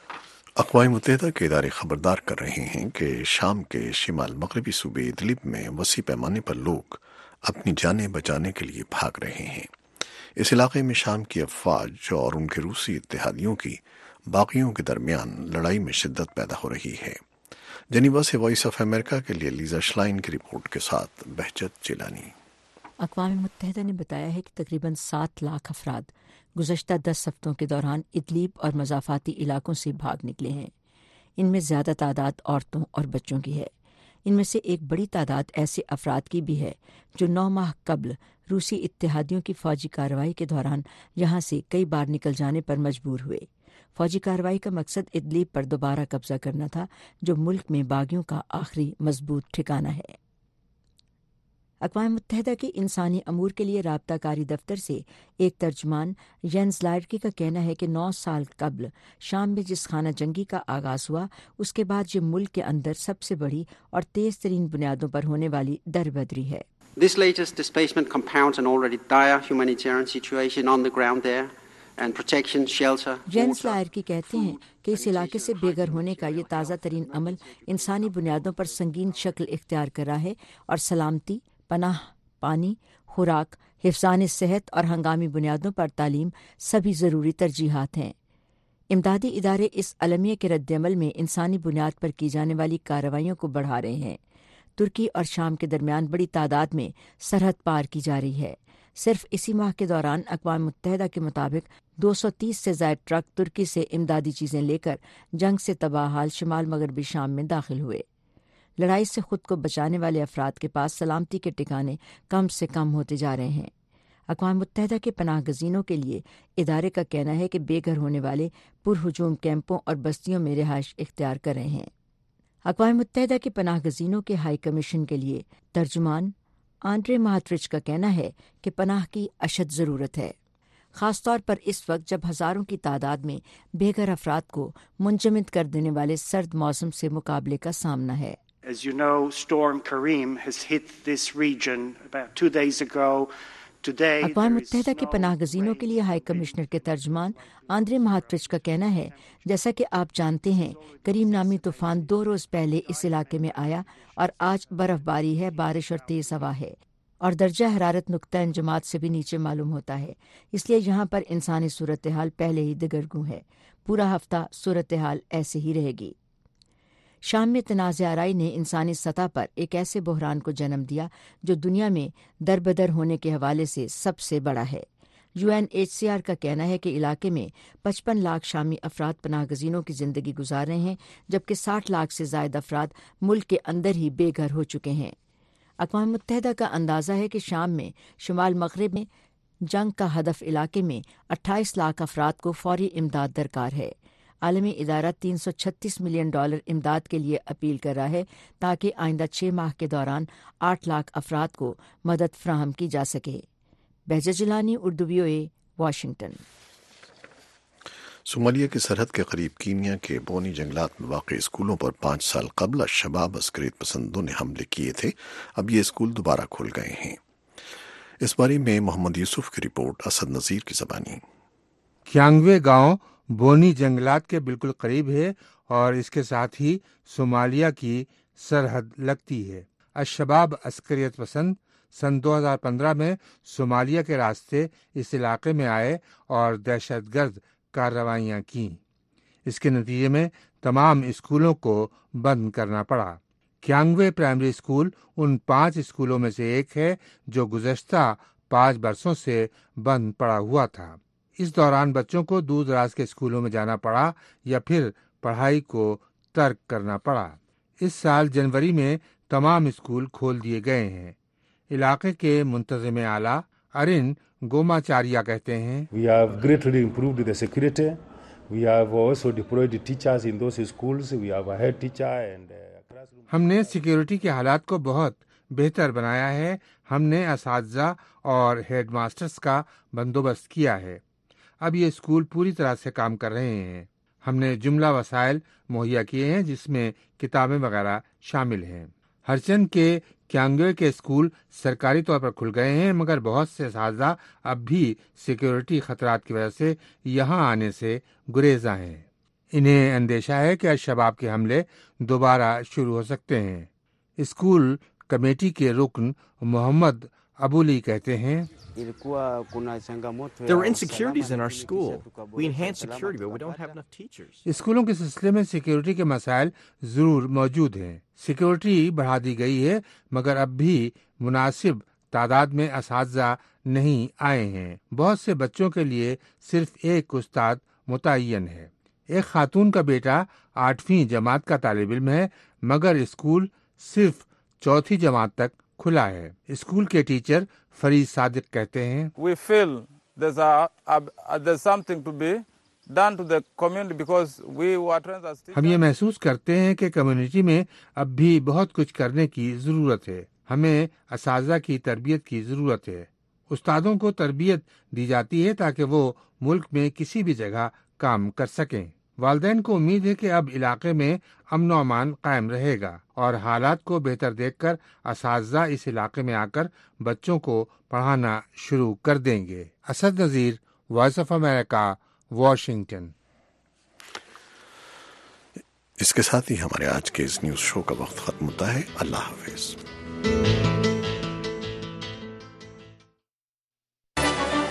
اقوام متحدہ کے ادارے خبردار کر رہے ہیں کہ شام کے شمال مغربی صوبے ادلب میں وسیع پیمانے پر لوگ اپنی جانیں بچانے کے لیے بھاگ رہے ہیں۔ اس علاقے میں شام کی افواج اور ان کے روسی اتحادیوں کی باغیوں کے درمیان لڑائی میں شدت پیدا ہو رہی ہے۔ جنیوا سے وائس آف امریکہ کے لیے لیزا شلائن کی رپورٹ کے ساتھ بہجت جیلانی۔ اقوام متحدہ نے بتایا ہے کہ تقریباً 7 لاکھ افراد گزشتہ 10 ہفتوں کے دوران ادلیب اور مضافاتی علاقوں سے بھاگ نکلے ہیں۔ ان میں زیادہ تعداد عورتوں اور بچوں کی ہے۔ ان میں سے ایک بڑی تعداد ایسے افراد کی بھی ہے جو 9 ماہ قبل روسی اتحادیوں کی فوجی کارروائی کے دوران یہاں سے کئی بار نکل جانے پر مجبور ہوئے۔ फौजी कार्रवाई का मकसद इदलिब पर दोबारा कब्जा करना था, जो मुल्क में बागियों का आखिरी मजबूत ठिकाना है। अक़वाम मुत्तहिदा के इंसानी अमूर के लिए राब्ताकारी दफ्तर से एक तर्जुमान जेन्स लायडकी का कहना है कि 9 साल कबल शाम में जिस खाना जंगी का आगाज हुआ, उसके बाद ये मुल्क के अंदर सबसे बड़ी और तेज तरीन बुनियादों पर होने वाली दरबदरी है। This latest displacement compounds an already dire humanitarian situation on the ground there. And protection, shelter, Jens Laerke कहते हैं कि इस इलाके से बेघर होने का ये ताज़ा तरीन अमल इंसानी बुनियादों पर संगीन शक्ल इख्तियार कर रहा है और सलामती, पनाह, पानी, खुराक, हिफ्ज़ान सेहत और हंगामी बुनियादों पर तालीम सभी ज़रूरी तरजीहात हैं। इमदादी इदारे इस अलमिया के रद्दअमल में इंसानी बुनियाद पर की जाने वाली कार्रवाइयों को बढ़ा रहे हैं। तुर्की और शाम के दरमियान बड़ी तादाद में सरहद पार की जा रही है। सिर्फ इसी माह के दौरान अक़वाम मुत्तहिदा के मुताबिक 230 से ज़ायद ट्रक तुर्की से इमदादी चीज़ें लेकर जंग से तबाह हाल शिमाल मगरबी शाम में दाखिल हुए। लड़ाई से खुद को बचाने वाले अफराद के पास सलामती के ठिकाने कम से कम होते जा रहे हैं। अक़वाम मुत्तहिदा के पनाह गज़ीनों के लिए इदारे का कहना है कि बेघर होने वाले पुरहुजूम कैंपों और बस्तियों में रिहाइश इख्तियार कर रहे हैं। अक़वाम मुत्तहिदा के पनाह गज़ीनों के हाई कमीशन के लिए तर्जुमान आंड्रे महात्रिच का कहना है कि पनाह की अशद ज़रूरत है, ख़ास तौर पर इस वक्त जब हज़ारों की तादाद में बेघर अफराद को मुंजमद कर देने वाले सर्द मौसम से मुकाबले का सामना है। As you know, Storm Karim has hit this region about 2 days ago. Today, अक़वाम मुत्तहिदा के पनाह गज़ीनों के लिए हाई कमिश्नर के तर्जुमान आंद्रे महात्रिच का कहना है, जैसा कि आप जानते हैं, करीम नामी तूफ़ान 2 रोज़ पहले इस इलाके में आया और आज बर्फ़बारी है, बारिश और तेज़ हवा है और दर्जा हरारत नुक्ता इंजमात से भी नीचे मालूम होता है। इसलिए यहाँ पर इंसानी सूरत हाल पहले ही दिगरगू है। पूरा हफ्ता सूरत हाल ऐसे ही रहेगी। शाम में तनाज़ आराई ने इंसानी सतह पर एक ऐसे बहरान को जन्म दिया जो दुनिया में दरबदर होने के हवाले से सबसे बड़ा है। UNHCR का कहना है कि इलाके में 55 लाख शामी अफराद पनाह गज़ीनों की ज़िंदगी गुजार रहे हैं, जबकि 60 लाख से ज़ायद अफराद मुल्क के अंदर ही बेघर हो चुके हैं। अक़वाम मुत्तहिदा का अंदाज़ा है कि शाम में शुमाल मग़रिब में जंग का हदफ इलाके में 28 लाख अफराद को फौरी इमदाद दरकार है। आलमी इदारा $336 मिलियन इमदाद के लिए अपील कर रहा है ताकि आइंदा 6 माह के दौरान 8 लाख अफराद को मदद फराहम की जा सके। Bahjat Jilani, Urdu VOA, Washington. Somalia की सरहद के करीब कीनिया के बोनी जंगलात में वाक़ स्कूलों पर 5 साल कबल शबाब अस्करियत पसंदों ने हमले किए थे। अब ये स्कूल दोबारा खुल गए हैं। इस बारे में मोहम्मद यूसुफ की रिपोर्ट, असद नज़ीर की ज़बानी। क्यांगवे गांव बोनी जंगलात के बिल्कुल करीब है और इसके साथ ही सोमालिया की सरहद लगती है। अशबाब अस्करियत पसंद सन 2015 में सोमालिया के रास्ते इस इलाके में आए और दहशतगर्द कार्रवाइयाँ की। इसके नतीजे में तमाम स्कूलों को बंद करना पड़ा। क्यांगवे प्राइमरी स्कूल उन 5 स्कूलों में से एक है जो गुज़श्ता 5 बरसों से बंद पड़ा हुआ था। इस दौरान बच्चों को दूर दराज के स्कूलों में जाना पड़ा या फिर पढ़ाई को तर्क करना पड़ा। इस साल जनवरी में तमाम स्कूल खोल दिए गए हैं। इलाके के मुंतज़िम आला अरिन गोमाचारिया कहते हैं, We have greatly improved the security. We have also deployed teachers in those schools. We have a head teacher and हमने सिक्योरिटी के हालात को बहुत बेहतर बनाया है। हमने असातिज़ा और हेड मास्टर्स का बंदोबस्त किया है। अब ये स्कूल पूरी तरह से काम कर रहे हैं। हमने जुमला वसाइल मुहैया किए हैं जिसमें किताबें वगैरह शामिल हैं। हरचंद के क्यांगवे के स्कूल सरकारी तौर पर खुल गए हैं, मगर बहुत से असातिज़ा अब भी सिक्योरिटी खतरात की वजह से यहाँ आने से गुरेज़ा हैं। इन्हें अंदेशा है कि अल-शबाब के हमले दोबारा शुरू हो सकते हैं। स्कूल कमेटी के रुकन मोहम्मद अबूली कहते हैं, There were insecurities in our school. We enhanced security, but we don't have enough teachers. स्कूलों के सिलसिले में सिक्योरिटी के मसाइल जरूर मौजूद हैं। सिक्योरिटी बढ़ा दी गई है, मगर अब भी मुनासिब तादाद में असातिज़ा नहीं आए हैं। बहुत से बच्चों के लिए सिर्फ एक उस्ताद मुतय्यन है। एक खातून का बेटा 8वीं जमात का तालिब इल्म है, मगर स्कूल सिर्फ 4थी जमात तक खुला है। स्कूल के टीचर फरीद सादिक कहते हैं, We feel there's something to be ہم یہ محسوس کرتے ہیں کہ کمیونٹی میں اب بھی بہت کچھ کرنے کی ضرورت ہے. ہمیں اساتذہ کی تربیت کی ضرورت ہے. استادوں کو تربیت دی جاتی ہے تاکہ وہ ملک میں کسی بھی جگہ کام کر سکیں. والدین کو امید ہے کہ اب علاقے میں امن و امان قائم رہے گا اور حالات کو بہتر دیکھ کر اساتذہ اس علاقے میں آ کر بچوں کو پڑھانا شروع کر دیں گے. Asad Nazir, voice of America, Washington. اس کے ساتھ ہی ہمارے آج کے اس نیوز شو کا وقت ختم ہوتا ہے. اللہ حافظ.